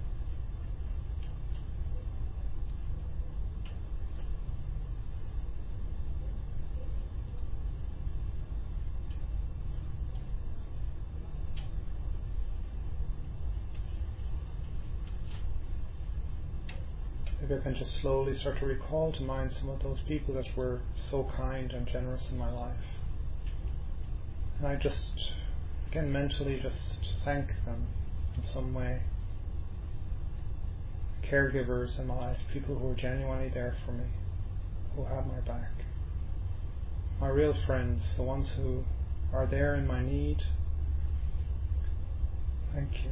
Maybe I can just slowly start to recall to mind some of those people that were so kind and generous in my life. And I just, again, mentally just thank them in some way. Caregivers in my life, people who are genuinely there for me, who have my back. My real friends, the ones who are there in my need. Thank you.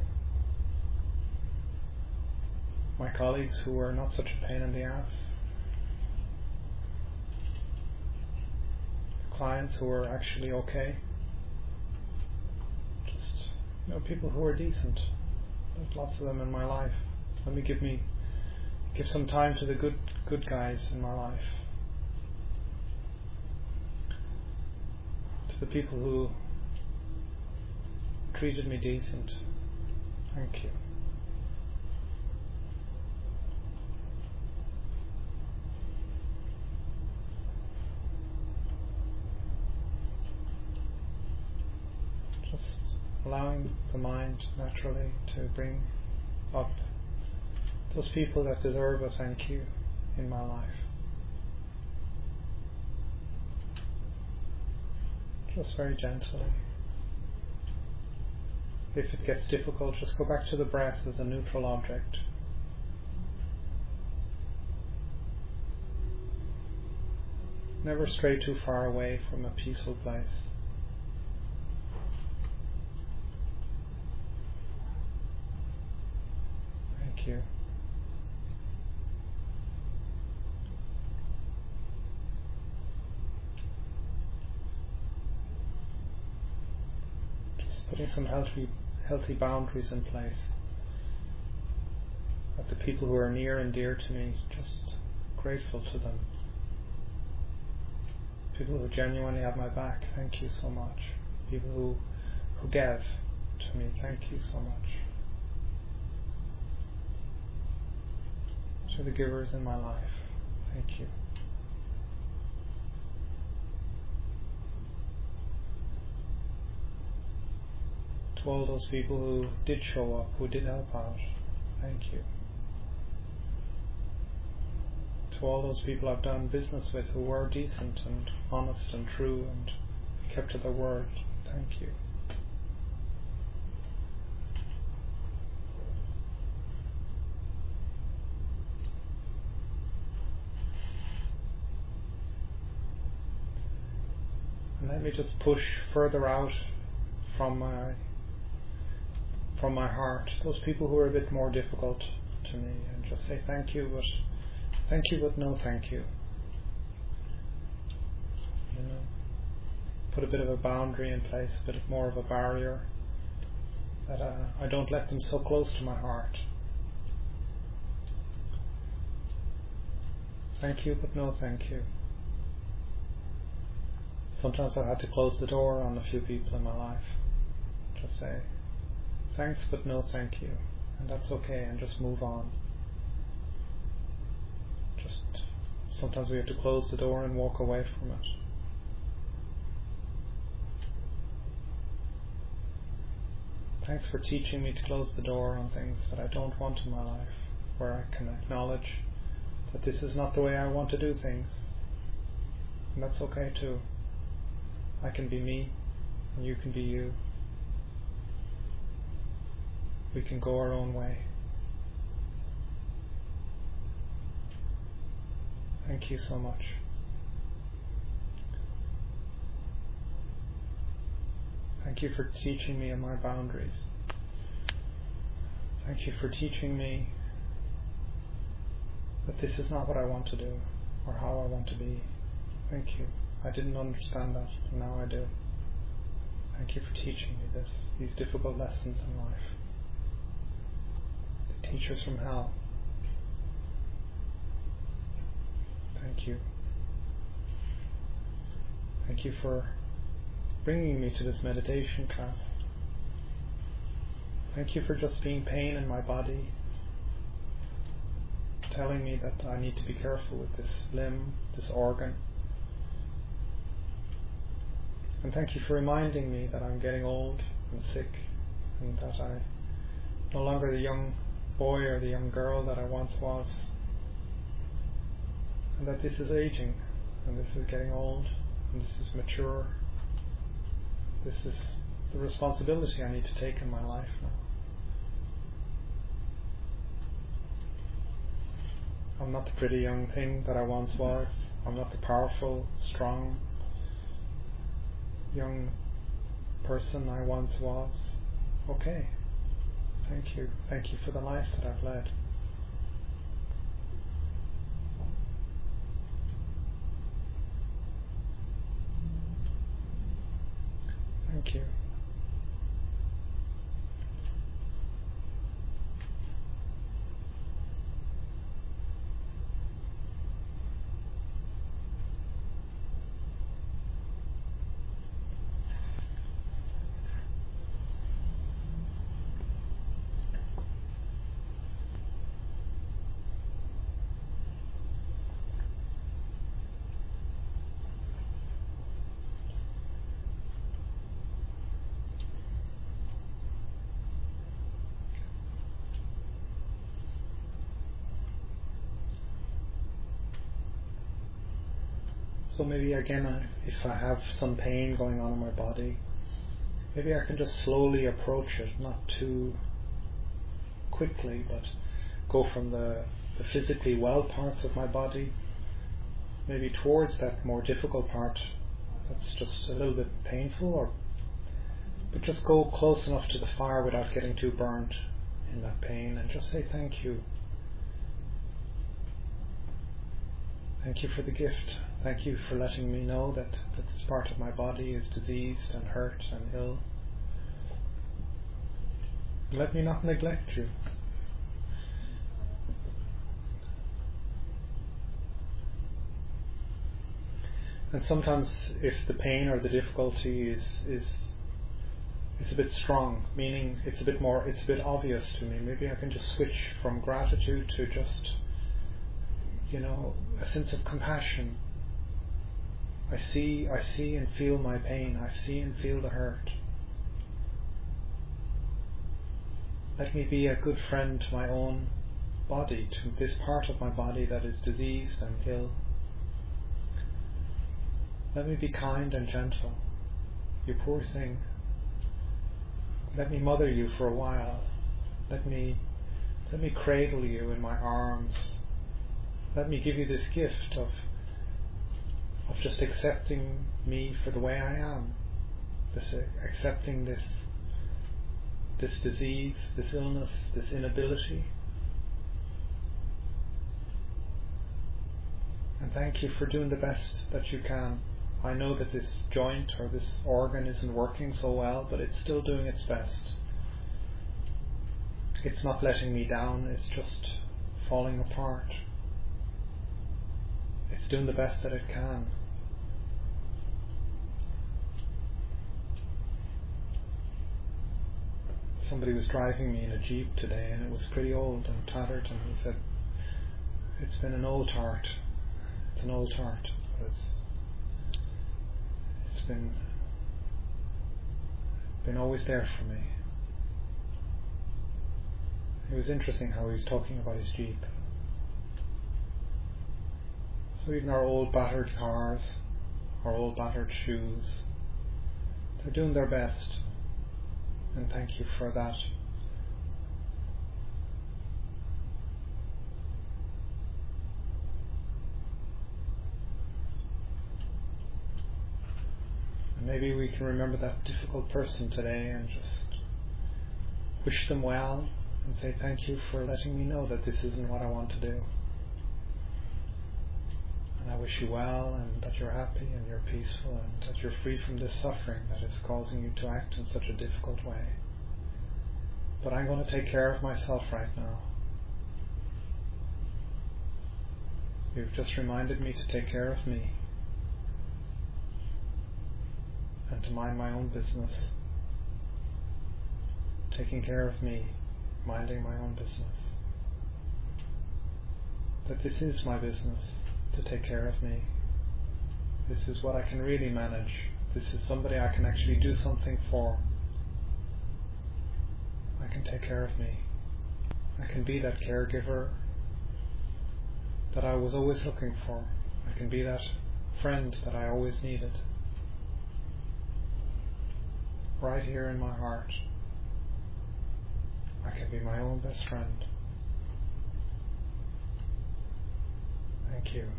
My colleagues who are not such a pain in the ass. Clients who are actually okay. Just, you know, people who are decent. There's lots of them in my life. Let me give me give some time to the good good guys in my life. To the people who treated me decent. Thank you. Just allowing the mind naturally to bring up those people that deserve a thank you in my life. Just very gently. If it gets difficult, just go back to the breath as a neutral object. Never stray too far away from a peaceful place. you. Just putting some healthy, healthy boundaries in place. That the people who are near and dear to me, just grateful to them. People who genuinely have my back, thank you so much. People who, who give to me, thank you so much. To the givers in my life, thank you. To all those people who did show up, who did help out, thank you. To all those people I've done business with who were decent and honest and true and kept to their word, thank you. And let me just push further out from my from my heart those people who are a bit more difficult to me, and just say thank you, but thank you, but no thank you. You know, put a bit of a boundary in place, a bit more of a barrier, that uh, I don't let them so close to my heart. Thank you, but no thank you. Sometimes I've had to close the door on a few people in my life. Just say, thanks, but no thank you. And that's okay, and just move on. Just, sometimes we have to close the door and walk away from it. Thanks for teaching me to close the door on things that I don't want in my life, where I can acknowledge that this is not the way I want to do things. And that's okay too. I can be me, and you can be you. We can go our own way. Thank you so much. Thank you for teaching me my boundaries. Thank you for teaching me that this is not what I want to do or how I want to be. Thank you. I didn't understand that, and now I do. Thank you for teaching me this, these difficult lessons in life. The teachers from hell. Thank you. Thank you for bringing me to this meditation class. Thank you for just being pain in my body, telling me that I need to be careful with this limb, this organ. And thank you for reminding me that I'm getting old and sick, and that I'm no longer the young boy or the young girl that I once was, and that this is aging, and this is getting old, and this is mature. This is the responsibility I need to take in my life now. I'm not the pretty young thing that I once was. I'm not the powerful, strong, young person I once was. Okay. Thank you. Thank you for the life that I've led. Thank you. So maybe again, uh, if I have some pain going on in my body, maybe I can just slowly approach it, not too quickly, but go from the, the physically well parts of my body, maybe towards that more difficult part that's just a little bit painful, or but just go close enough to the fire without getting too burnt in that pain and just say thank you. Thank you for the gift. Thank you for letting me know that, that this part of my body is diseased and hurt and ill. Let me not neglect you. And sometimes if the pain or the difficulty is is it's a bit strong, meaning it's a bit more, it's a bit obvious to me, maybe I can just switch from gratitude to just, you know, a sense of compassion. I see, I see and feel my pain. I see and feel the hurt. Let me be a good friend to my own body, to this part of my body that is diseased and ill. Let me be kind and gentle. You poor thing. Let me mother you for a while. Let me, let me cradle you in my arms. Let me give you this gift of, of just accepting me for the way I am. This uh, accepting this, this disease, this illness, this inability. And thank you for doing the best that you can. I know that this joint or this organ isn't working so well, but it's still doing its best. It's not letting me down, it's just falling apart. It's doing the best that it can. Somebody was driving me in a Jeep today and it was pretty old and tattered, and he said, it's been an old heart. It's an old heart. But it's It's been been always there for me. It was interesting how he was talking about his Jeep. So even our old battered cars, our old battered shoes, they're doing their best. And thank you for that. Maybe we can remember that difficult person today and just wish them well and say thank you for letting me know that this isn't what I want to do. And I wish you well and that you're happy and you're peaceful and that you're free from this suffering that is causing you to act in such a difficult way. But I'm going to take care of myself right now. You've just reminded me to take care of me and to mind my own business. Taking care of me, minding my own business. That this is my business, to take care of me. This is what I can really manage. This is somebody I can actually do something for. I can take care of me. I can be that caregiver that I was always looking for. I can be that friend that I always needed. Right here in my heart, I can be my own best friend. Thank you.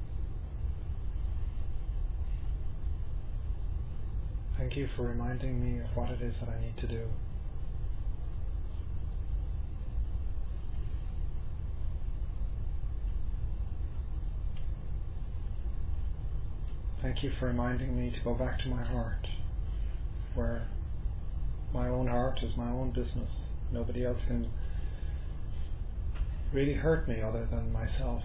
Thank you for reminding me of what it is that I need to do. Thank you for reminding me to go back to my heart, where my own heart is my own business. Nobody else can really hurt me other than myself.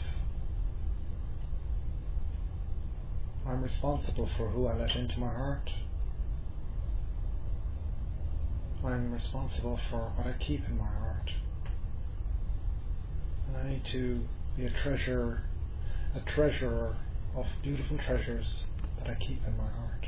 I'm responsible for who I let into my heart. I'm responsible for what I keep in my heart. And I need to be a treasurer, a treasurer of beautiful treasures that I keep in my heart.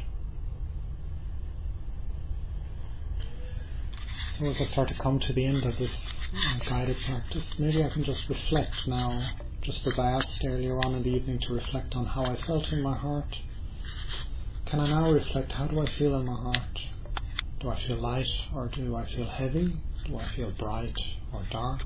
So as I start to come to the end of this uh, guided practice, maybe I can just reflect now, just as I asked earlier on in the evening to reflect on how I felt in my heart. Can I now reflect, how do I feel in my heart? Do I feel light or do I feel heavy? Do I feel bright or dark?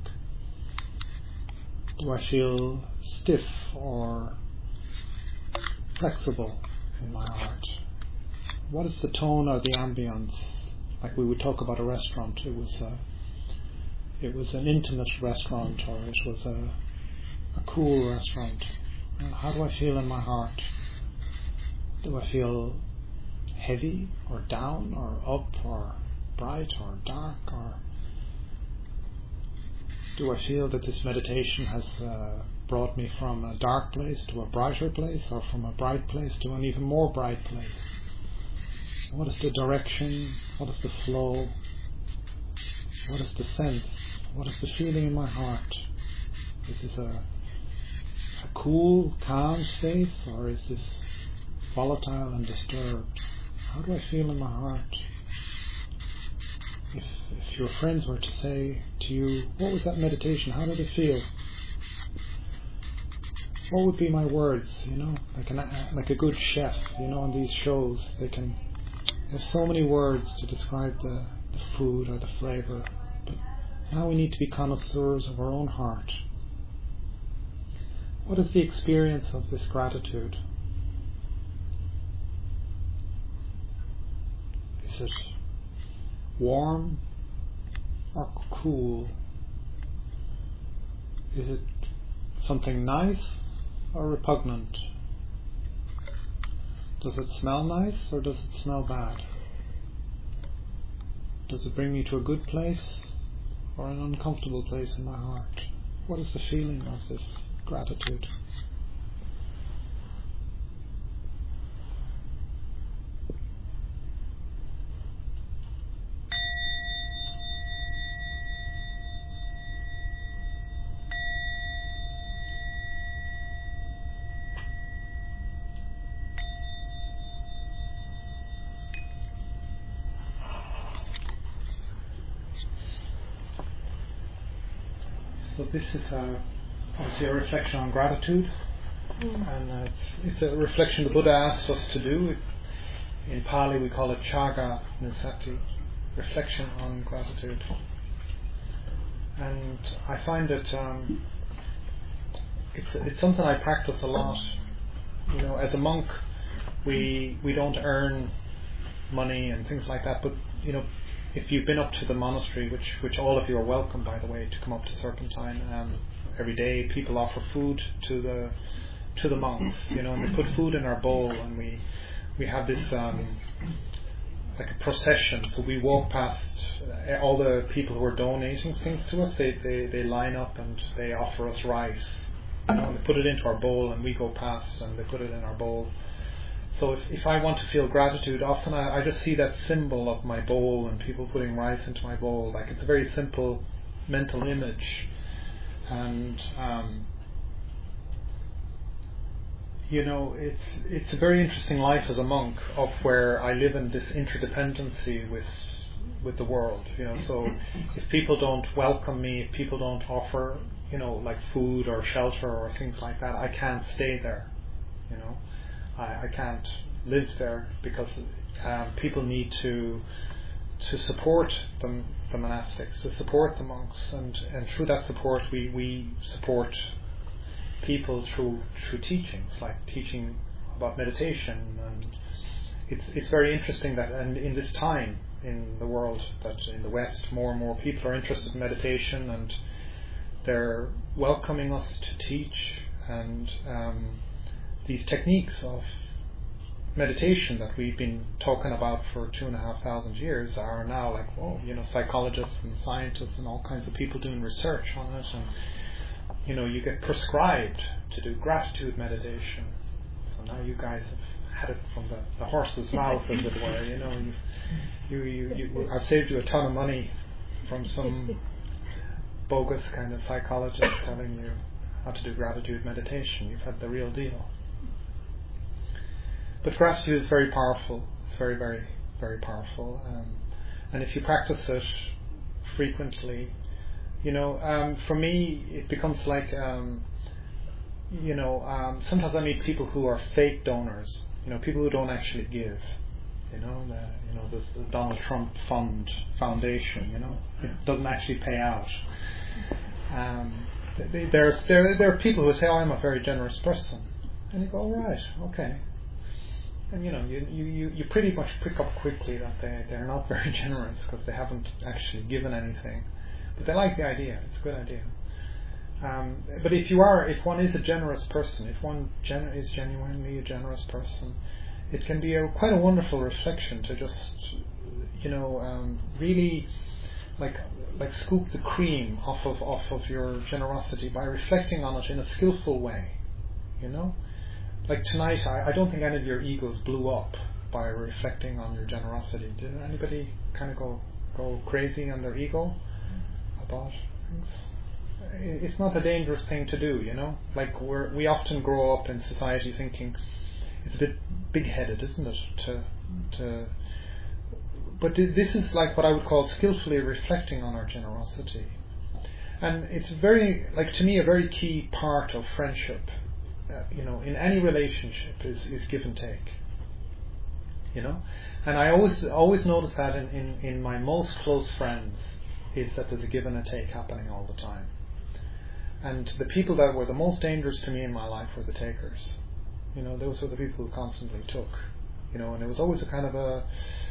Do I feel stiff or flexible in my heart? What is the tone or the ambience? Like we would talk about a restaurant, it was uh, it was an intimate restaurant, or it was a, a cool restaurant. Uh, how do I feel in my heart? Do I feel heavy or down or up or bright or dark, or do I feel that this meditation has uh, brought me from a dark place to a brighter place, or from a bright place to an even more bright place? What is the direction? What is the flow? What is the sense? What is the feeling in my heart? Is this a, a cool, calm space, or is this volatile and disturbed? How do I feel in my heart? If, if your friends were to say to you, what was that meditation? How did it feel? What would be my words? You know, like an like a good chef. You know, on these shows, they can have so many words to describe the, the food or the flavour. But now we need to be connoisseurs of our own heart. What is the experience of this gratitude? Is it warm or cool? Is it something nice or repugnant? Does it smell nice or does it smell bad? Does it bring me to a good place or an uncomfortable place in my heart? What is the feeling of this gratitude? So this is a, obviously a reflection on gratitude, mm. and uh, it's, it's a reflection the Buddha asked us to do. In Pali we call it Chaga Nusati, reflection on gratitude. And I find that um, it's it's something I practice a lot. You know, as a monk, we we don't earn money and things like that, but you know, if you've been up to the monastery, which which all of you are welcome, by the way, to come up to Serpentine, um, every day people offer food to the to the monks, you know, and they put food in our bowl, and we we have this um, like a procession. So we walk past uh, all the people who are donating things to us. They, they they line up and they offer us rice, you know, and they put it into our bowl, and we go past and they put it in our bowl. So if, if I want to feel gratitude, often I, I just see that symbol of my bowl and people putting rice into my bowl. Like, it's a very simple mental image. And, um, you know, it's it's a very interesting life as a monk, of where I live in this interdependency with with the world. You know, so if people don't welcome me, if people don't offer, you know, like food or shelter or things like that, I can't stay there. You know, I, I can't live there, because um, people need to to support the, the monastics, to support the monks, and, and through that support we, we support people through through teachings, like teaching about meditation. And it's it's very interesting that, and in this time in the world, that in the West more and more people are interested in meditation, and they're welcoming us to teach, and um, these techniques of meditation that we've been talking about for two and a half thousand years are now like, whoa, you know, psychologists and scientists and all kinds of people doing research on it. And you know, you get prescribed to do gratitude meditation. So now you guys have had it from the, the horse's mouth, as it were. You know, you, you, you, you, I've saved you a ton of money from some bogus kind of psychologist telling you how to do gratitude meditation. You've had the real deal. But gratitude is very powerful. It's very, very, very powerful. Um, and if you practice it frequently, you know, um, for me, it becomes like, um, you know, um, sometimes I meet people who are fake donors. You know, people who don't actually give. You know, the, you know, this the Donald Trump Fund Foundation. You know, it doesn't actually pay out. Um, they, there's there there are people who say, "Oh, I'm a very generous person," and you go, "All right, okay." And you know, you, you, you pretty much pick up quickly that they they're not very generous, because they haven't actually given anything. but they like the idea. It's a good idea. Um, but if you are, if one is a generous person, if one gen- is genuinely a generous person, it can be a quite a wonderful reflection to just, you know, um, really like like scoop the cream off of off of your generosity by reflecting on it in a skillful way. You know, like tonight, I, I don't think any of your egos blew up by reflecting on your generosity. Did anybody kind of go go crazy on their ego about things? It's not a dangerous thing to do, you know. Like we're we often grow up in society thinking it's a bit big-headed, isn't it? To to. But this is like what I would call skillfully reflecting on our generosity, and it's very, like to me, a very key part of friendship. Uh, you know, in any relationship is is give and take. You know, and I always always notice that in, in, in my most close friends is that there's a give and a take happening all the time. And the people that were the most dangerous to me in my life were the takers. You know, those were the people who constantly took. You know, and it was always a kind of a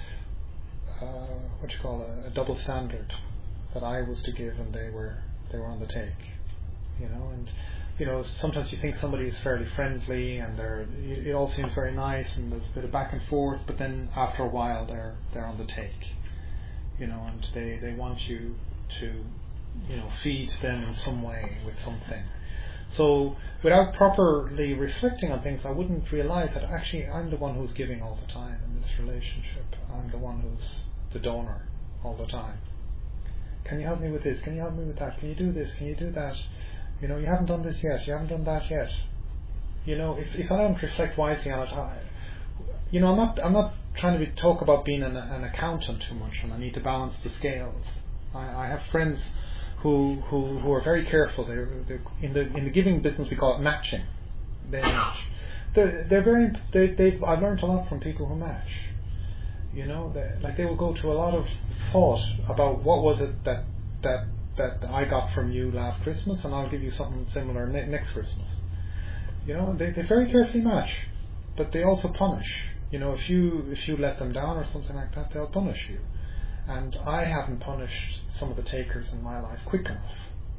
uh, what you call a, a double standard that I was to give and they were they were on the take. You know, and you know, sometimes you think somebody is fairly friendly and they're it, it all seems very nice and there's a bit of back and forth, but then after a while they're they're on the take. You know, and they, they want you to, you know, feed them in some way with something. So without properly reflecting on things, I wouldn't realise that actually I'm the one who's giving all the time in this relationship. I'm the one who's the donor all the time. Can you help me with this? Can you help me with that? Can you do this? Can you do that? You know, you haven't done this yet. You haven't done that yet. You know, if if I don't reflect wisely on it, I, you know, I'm not I'm not trying to be, talk about being an, an accountant too much, and I need to balance the scales. I, I have friends who who who are very careful. They're, they're in the in the giving business we call it matching. They match. They're they're very they they've I've learned a lot from people who match. You know, they, like they will go to a lot of thought about what was it that that. that I got from you last Christmas, and I'll give you something similar ne- next Christmas. You know, they they very carefully match, but they also punish. You know, if you if you let them down or something like that, they'll punish you. And I haven't punished some of the takers in my life quick enough.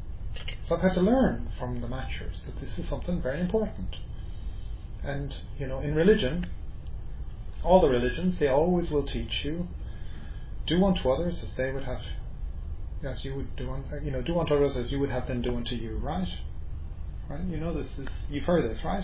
So I've had to learn from the matchers that this is something very important. And, you know, in religion, all the religions, they always will teach you, do unto others as they would have Yes, you would do, un- you know, do unto others as you would have them do unto you, right? Right? You know this. Is, you've heard this, right?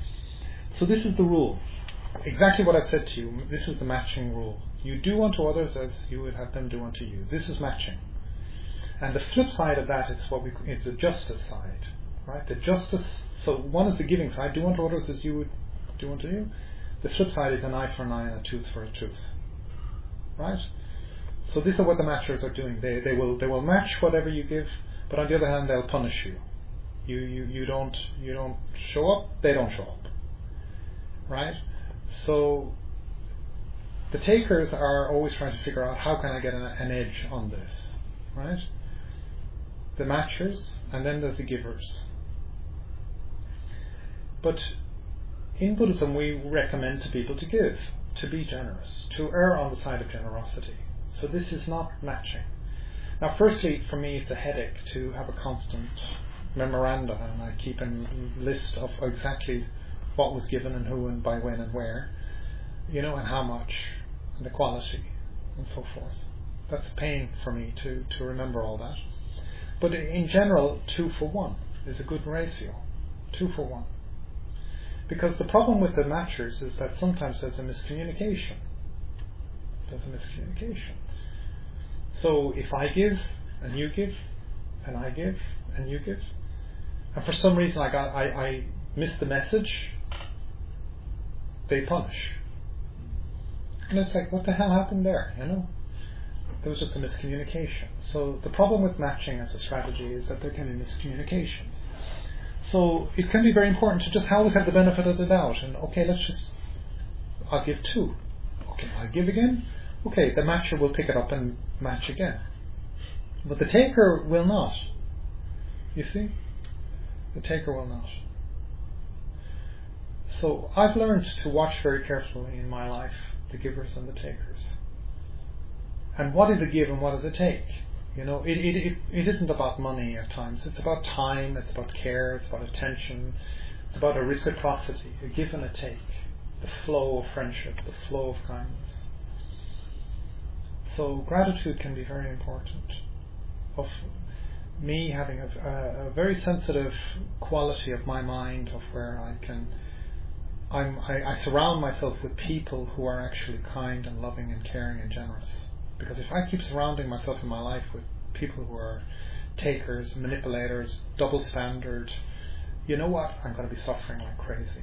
So this is the rule. Exactly what I've said to you. This is the matching rule. You do unto others as you would have them do unto you. This is matching. And the flip side of that is what we is the justice side, right? The justice. So one is the giving side. Do unto others as you would do unto you. The flip side is an eye for an eye and a tooth for a tooth, right? So this is what the matchers are doing. They they will they will match whatever you give, but on the other hand they'll punish you. You you, you don't you don't show up, they don't show up. Right? So the takers are always trying to figure out how can I get an, an edge on this. Right? The matchers, and then there's the givers. But in Buddhism we recommend to people to give, to be generous, to err on the side of generosity. So this is not matching. Now, firstly, for me, it's a headache to have a constant memoranda, and I keep a list of exactly what was given and who and by when and where, you know, and how much, and the quality, and so forth. That's a pain for me to, to remember all that. But in general, two for one is a good ratio. Two for one. Because the problem with the matchers is that sometimes there's a miscommunication. There's a miscommunication. So if I give and you give and I give and you give, and for some reason like I, I, I miss the message, they punish. And it's like, what the hell happened there? You know, there was just a miscommunication. So the problem with matching as a strategy is that there can be miscommunication. So it can be very important to just always have the benefit of the doubt. And okay, let's just, I'll give two. Okay, I'll give again. Okay, the matcher will pick it up and match again. But the taker will not. You see? The taker will not. So I've learned to watch very carefully in my life the givers and the takers. And what is a give and what is a take? You know, it, it, it, it isn't about money at times. It's about time, it's about care, it's about attention, it's about a reciprocity, a give and a take, the flow of friendship, the flow of kindness. So gratitude can be very important. Of me having a, a, a very sensitive quality of my mind, of where I can, I'm, I, I surround myself with people who are actually kind and loving and caring and generous. Because if I keep surrounding myself in my life with people who are takers, manipulators, double standard, you know what? I'm going to be suffering like crazy.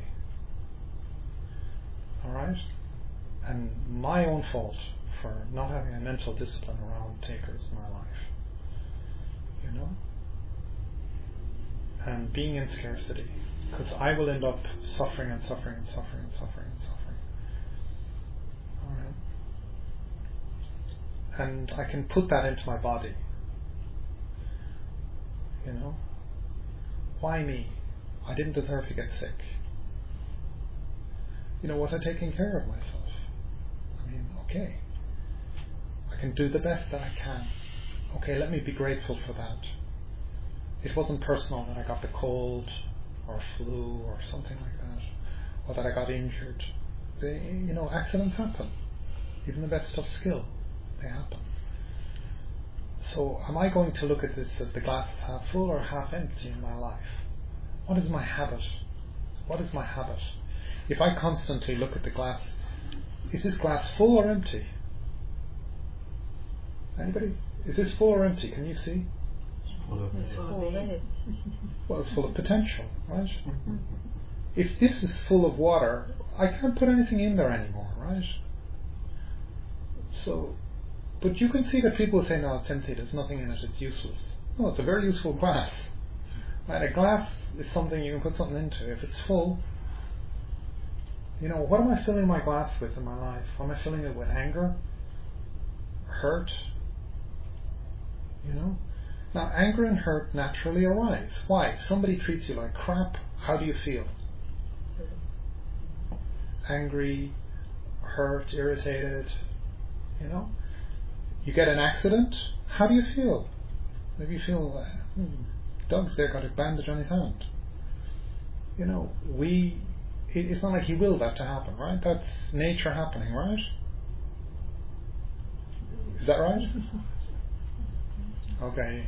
Alright? And my own fault for not having a mental discipline around takers in my life. You know? And being in scarcity. Because I will end up suffering and suffering and suffering and suffering and suffering. Alright? And I can put that into my body. You know? Why me? I didn't deserve to get sick. You know, was I taking care of myself? I mean, okay. I can do the best that I can. Okay, let me be grateful for that. It wasn't personal that I got the cold or flu or something like that, or that I got injured. They, you know, accidents happen. Even the best of skill, they happen. So am I going to look at this as the glass is half full or half empty in my life? What is my habit? What is my habit? If I constantly look at the glass, is this glass full or empty? Anybody? Is this full or empty? Can you see? Full of It's full of it. Well, it's full of potential, right? If this is full of water, I can't put anything in there anymore, right? So, but you can see that people say, no, it's empty, there's nothing in it, it's useless. No, it's a very useful glass. Right? A glass is something you can put something into. If it's full, you know, what am I filling my glass with in my life? Am I filling it with anger? Hurt? You know? Now, anger and hurt naturally arise. Why? Somebody treats you like crap. How do you feel? Angry, hurt, irritated. You know? You get an accident. How do you feel? Maybe you feel, uh, hmm, Doug's there got a bandage on his hand. You know, we... It, it's not like he willed that to happen, right? That's nature happening, right? Is that right? Okay.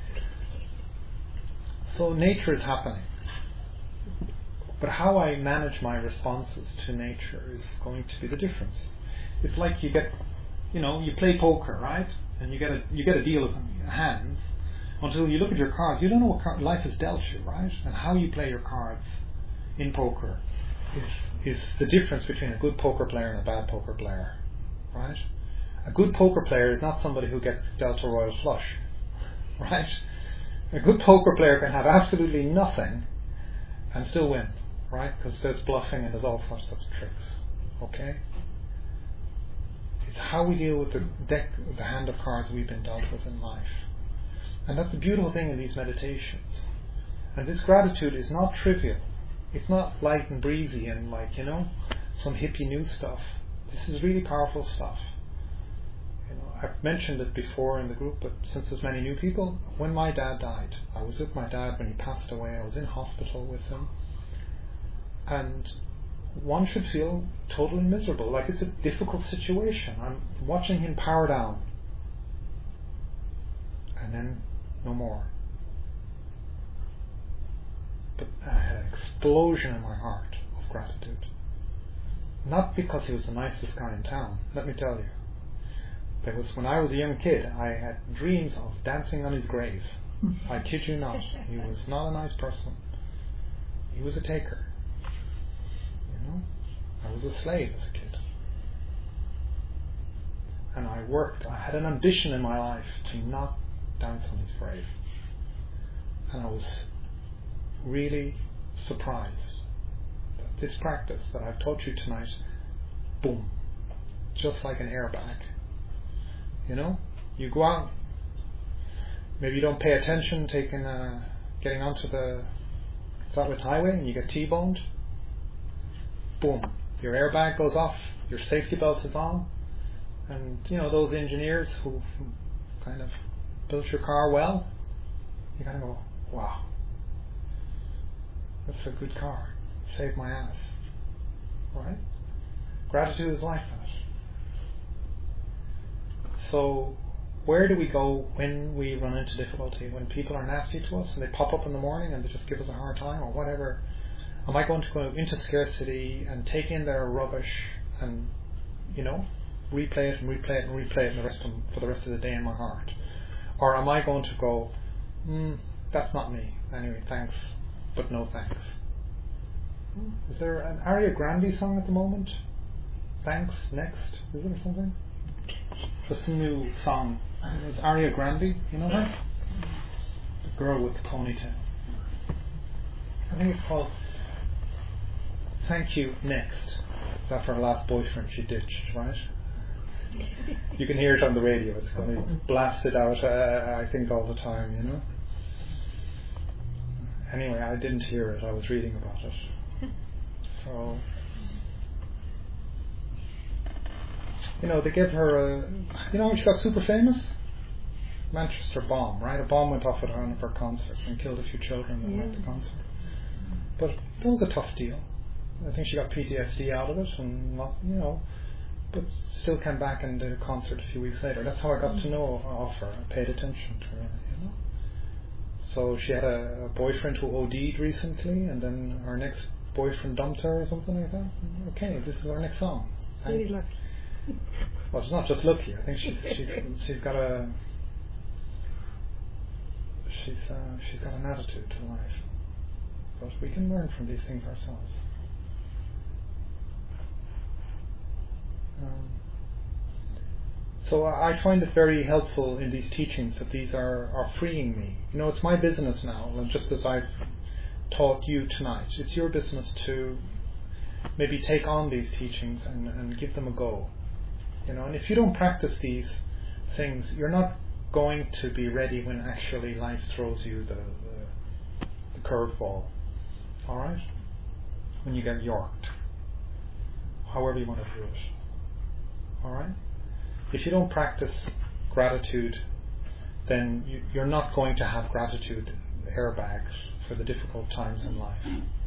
So nature is happening. But how I manage my responses to nature is going to be the difference. It's like you get, you know, you play poker, right? And you get a you get a deal of hands. Until you look at your cards, you don't know what card life has dealt you, right? And how you play your cards in poker is is the difference between a good poker player and a bad poker player, right? A good poker player is not somebody who gets dealt a royal flush, right? A good poker player can have absolutely nothing and still win, right? Because there's bluffing and there's all sorts of tricks, okay? It's how we deal with the deck, the hand of cards we've been dealt with in life. And that's the beautiful thing in these meditations. And this gratitude is not trivial. It's not light and breezy and like, you know, some hippie new stuff. This is really powerful stuff. You know, I've mentioned it before in the group, but since there's many new people, when my dad died, I was with my dad when he passed away. I was in hospital with him. And one should feel totally miserable, like it's a difficult situation. I'm watching him power down. And then no more. But I had an explosion in my heart of gratitude. Not because he was the nicest guy in town, let me tell you. It was when I was a young kid, I had dreams of dancing on his grave. I kid you not. He was not a nice person. He was a taker. You know? I was a slave as a kid. And I worked, I had an ambition in my life to not dance on his grave. And I was really surprised that this practice that I've taught you tonight, boom, just like an airbag. You know, you go out, maybe you don't pay attention, taking, uh, getting onto the Southwest Highway and you get T-boned. Boom, your airbag goes off, your safety belt is on, and you know those engineers who kind of built your car well, you gotta go, wow, that's a good car, saved my ass, right? Gratitude is like that. So where do we go when we run into difficulty? When people are nasty to us and they pop up in the morning and they just give us a hard time or whatever? Am I going to go into scarcity and take in their rubbish and, you know, replay it and replay it and replay it in the rest of, for the rest of the day in my heart? Or am I going to go, mm, that's not me. Anyway, thanks, but no thanks. Is there an Ariana Grande song at the moment? Thanks, next, is it or something? Just a new song. It's Ariana Grande, you know her? The girl with the ponytail. I think it's called Thank You, Next. That's her last boyfriend she ditched, right? You can hear it on the radio. It's going to be blasted out, uh, I think, all the time, you know? Anyway, I didn't hear it. I was reading about it. So, you know, they gave her a, you know, she got super famous? Manchester bomb, right? A bomb went off at one of her concerts and killed a few children that went to the concert. But that was a tough deal. I think she got P T S D out of it, and not, you know, but still came back and did a concert a few weeks later. That's how I got to know of her. I paid attention to her, you know. So she had a, a boyfriend who O D'd recently, and then her next boyfriend dumped her or something like that. Okay, this is our next song. Very lucky. Well, it's not just lucky. I think she's she's, she's got a she's uh, she's got an attitude to life. But we can learn from these things ourselves. Um, so I find it very helpful in these teachings that these are, are freeing me. You know, it's my business now, and just as I've taught you tonight, it's your business to maybe take on these teachings and, and give them a go. You know, and if you don't practice these things, you're not going to be ready when actually life throws you the, the, the curveball. All right? When you get yorked. However you want to do it. All right? If you don't practice gratitude, then you, you're not going to have gratitude airbags for the difficult times in life.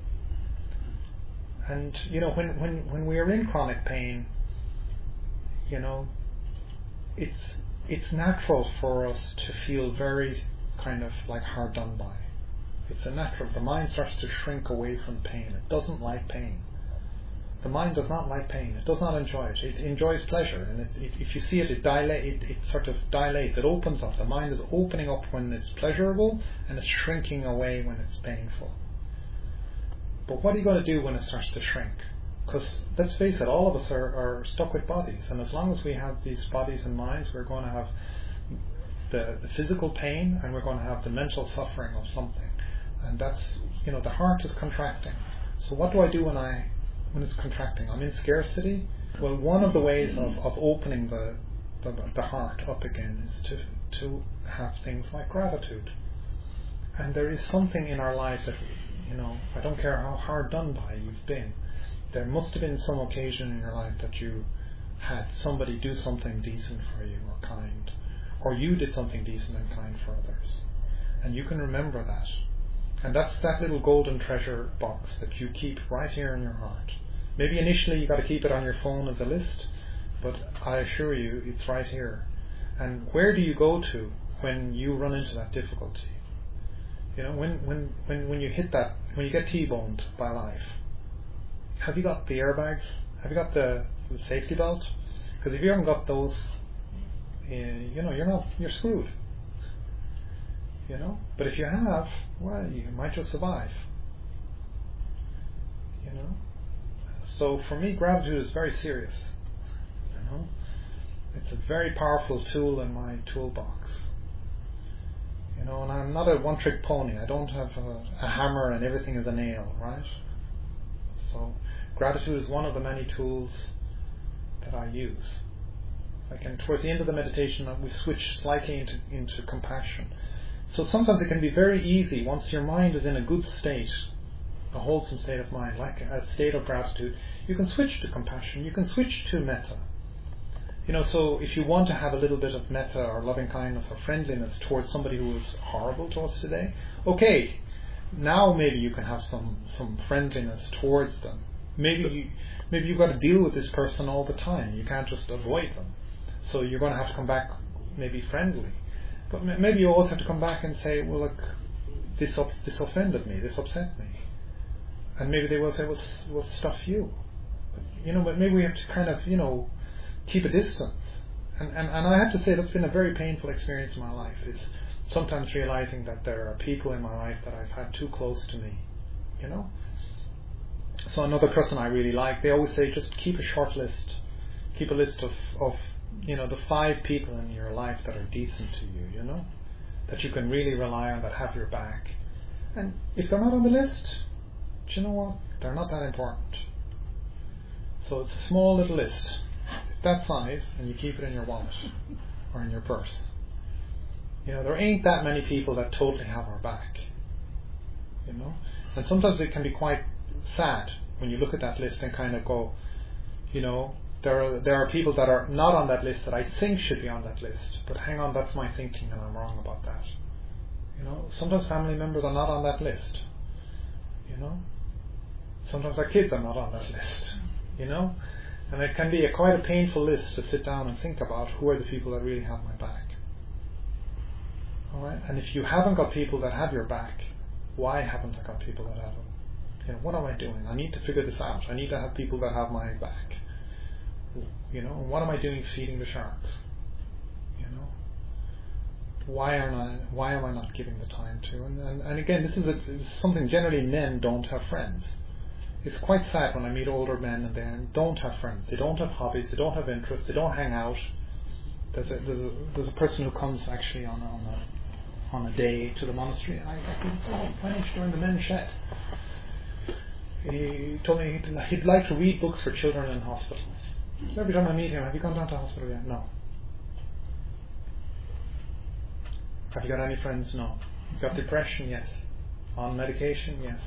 And, you know, when, when, when we are in chronic pain, you know, it's it's natural for us to feel very kind of like hard done by. It's a natural. The mind starts to shrink away from pain. It doesn't like pain. The mind does not like pain. It does not enjoy it. It enjoys pleasure, and it, it, if you see it, it dilate. It, it sort of dilates. It opens up. The mind is opening up when it's pleasurable, and it's shrinking away when it's painful. But what are you going to do when it starts to shrink? Because let's face it, all of us are, are stuck with bodies, and as long as we have these bodies and minds, we're going to have the, the physical pain, and we're going to have the mental suffering of something. And that's, you know, the heart is contracting. So what do I do when I when it's contracting? I'm in scarcity. Well, one of the ways of, of opening the, the the heart up again is to to have things like gratitude. And there is something in our lives that, you know, I don't care how hard done by you've been, there must have been some occasion in your life that you had somebody do something decent for you or kind, or you did something decent and kind for others, and you can remember that. And that's that little golden treasure box that you keep right here in your heart. Maybe initially you got to keep it on your phone as a list, but I assure you it's right here. And where do you go to when you run into that difficulty? You know, when when when, when you hit that, when you get T-boned by life, have you got the airbags? Have you got the, the safety belt? Because if you haven't got those, uh, you know, you're not, you're screwed. You know, but if you have, well, you might just survive. You know, so for me, gratitude is very serious. You know, it's a very powerful tool in my toolbox. You know, and I'm not a one-trick pony. I don't have a, a hammer and everything is a nail, right? So gratitude is one of the many tools that I use. Like, and towards the end of the meditation, we switch slightly into into compassion. So sometimes it can be very easy, once your mind is in a good state, a wholesome state of mind, like a state of gratitude, you can switch to compassion, you can switch to metta. You know, so if you want to have a little bit of metta or loving kindness or friendliness towards somebody who is horrible to us today, okay, now maybe you can have some, some friendliness towards them. Maybe you, maybe you've got to deal with this person all the time. You can't just avoid them. So you're going to have to come back maybe friendly. But m- maybe you also have to come back and say, well, look, this up, this offended me, this upset me. And maybe they will say, well, s- well stuff you. But, you know, but maybe we have to kind of, you know, keep a distance. And, and and I have to say that's been a very painful experience in my life, is sometimes realizing that there are people in my life that I've had too close to me, you know. So another person I really like, they always say just keep a short list, keep a list of, of you know, the five people in your life that are decent to you, you know, that you can really rely on, that have your back. And if they're not on the list, do you know what? They're not that important. So it's a small little list, that size, and you keep it in your wallet or in your purse. You know, there ain't that many people that totally have our back, you know. And sometimes it can be quite sad when you look at that list and kind of go, you know, there are there are people that are not on that list that I think should be on that list, but hang on, that's my thinking and I'm wrong about that. You know, sometimes family members are not on that list, you know. Sometimes our kids are not on that list, you know. And it can be a quite a painful list to sit down and think about who are the people that really have my back. Alright? And if you haven't got people that have your back, why haven't I got people that have them? You know, what am I doing? I need to figure this out. I need to have people that have my back. You know, and what am I doing feeding the sharks? You know? Why aren't I why am I not giving the time to? And and, and again, this is, a, this is something generally men don't have friends. It's quite sad when I meet older men and they don't have friends. They don't have hobbies. They don't have interests. They don't hang out. There's a there's a, there's a person who comes actually on a, on a on a day to the monastery. I I finished during the men's shed. He told me he'd, he'd like to read books for children in hospital. So every time I meet him, have you gone down to hospital yet? No. Have you got any friends? No. You got depression? Yes. On medication? Yes.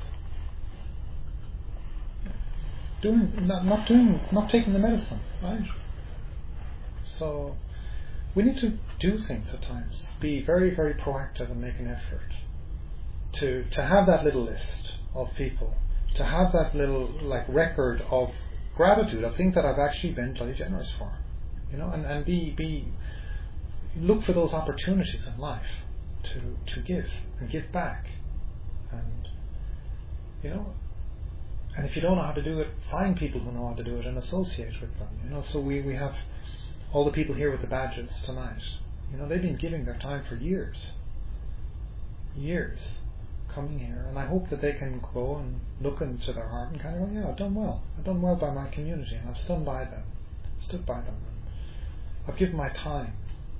Doing not, not doing not taking the medicine, right? So we need to do things at times. Be very, very proactive and make an effort to to have that little list of people, to have that little like record of gratitude of things that I've actually been bloody generous for, you know, and, and be be look for those opportunities in life to to give and give back, and you know. And if you don't know how to do it, find people who know how to do it and associate with them. You know, so we, we have all the people here with the badges tonight. You know, they've been giving their time for years, years, coming here. And I hope that they can go and look into their heart and kind of go, yeah, I've done well. I've done well by my community, and I've stood by them, stood by them. And I've given my time.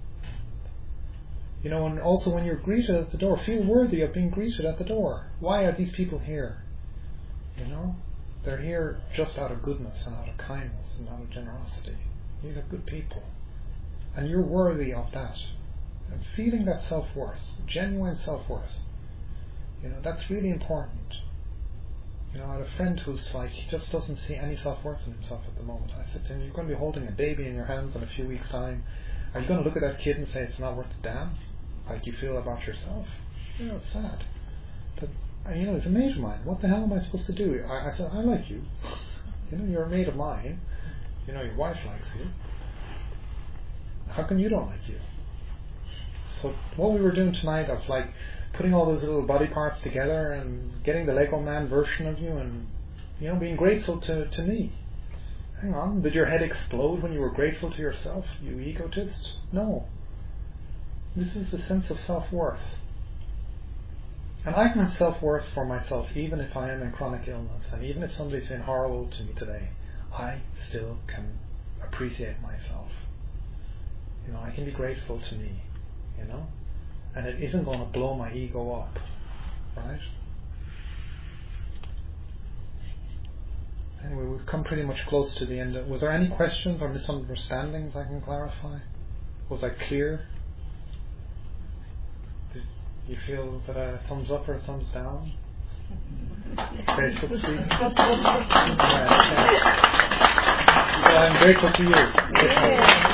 You know, and also when you're greeted at the door, feel worthy of being greeted at the door. Why are these people here? You know, they're here just out of goodness and out of kindness and out of generosity. These are good people. And you're worthy of that. And feeling that self-worth, genuine self-worth, you know, that's really important. You know, I had a friend who's like, he just doesn't see any self-worth in himself at the moment. I said to him, you're going to be holding a baby in your hands in a few weeks' time. Are you going to look at that kid and say it's not worth a damn? Like you feel about yourself? You know, it's sad. That, And, you know, it's a mate of mine. What the hell am I supposed to do? I, I said, I like you. You know, you're a mate of mine. You know, your wife likes you. How come you don't like you? So what we were doing tonight of like putting all those little body parts together and getting the Lego man version of you and, you know, being grateful to, to me. Hang on, did your head explode when you were grateful to yourself, you egotist? No. This is the sense of self-worth. And I can have self-worth for myself even if I am in chronic illness, and even if somebody's been horrible to me today, I still can appreciate myself. You know, I can be grateful to me, you know, and it isn't going to blow my ego up, right? Anyway, we've come pretty much close to the end. Was there any questions or misunderstandings I can clarify? Was I clear? You feel that a thumbs up or a thumbs down? Grateful to you. Yeah, I'm grateful to you.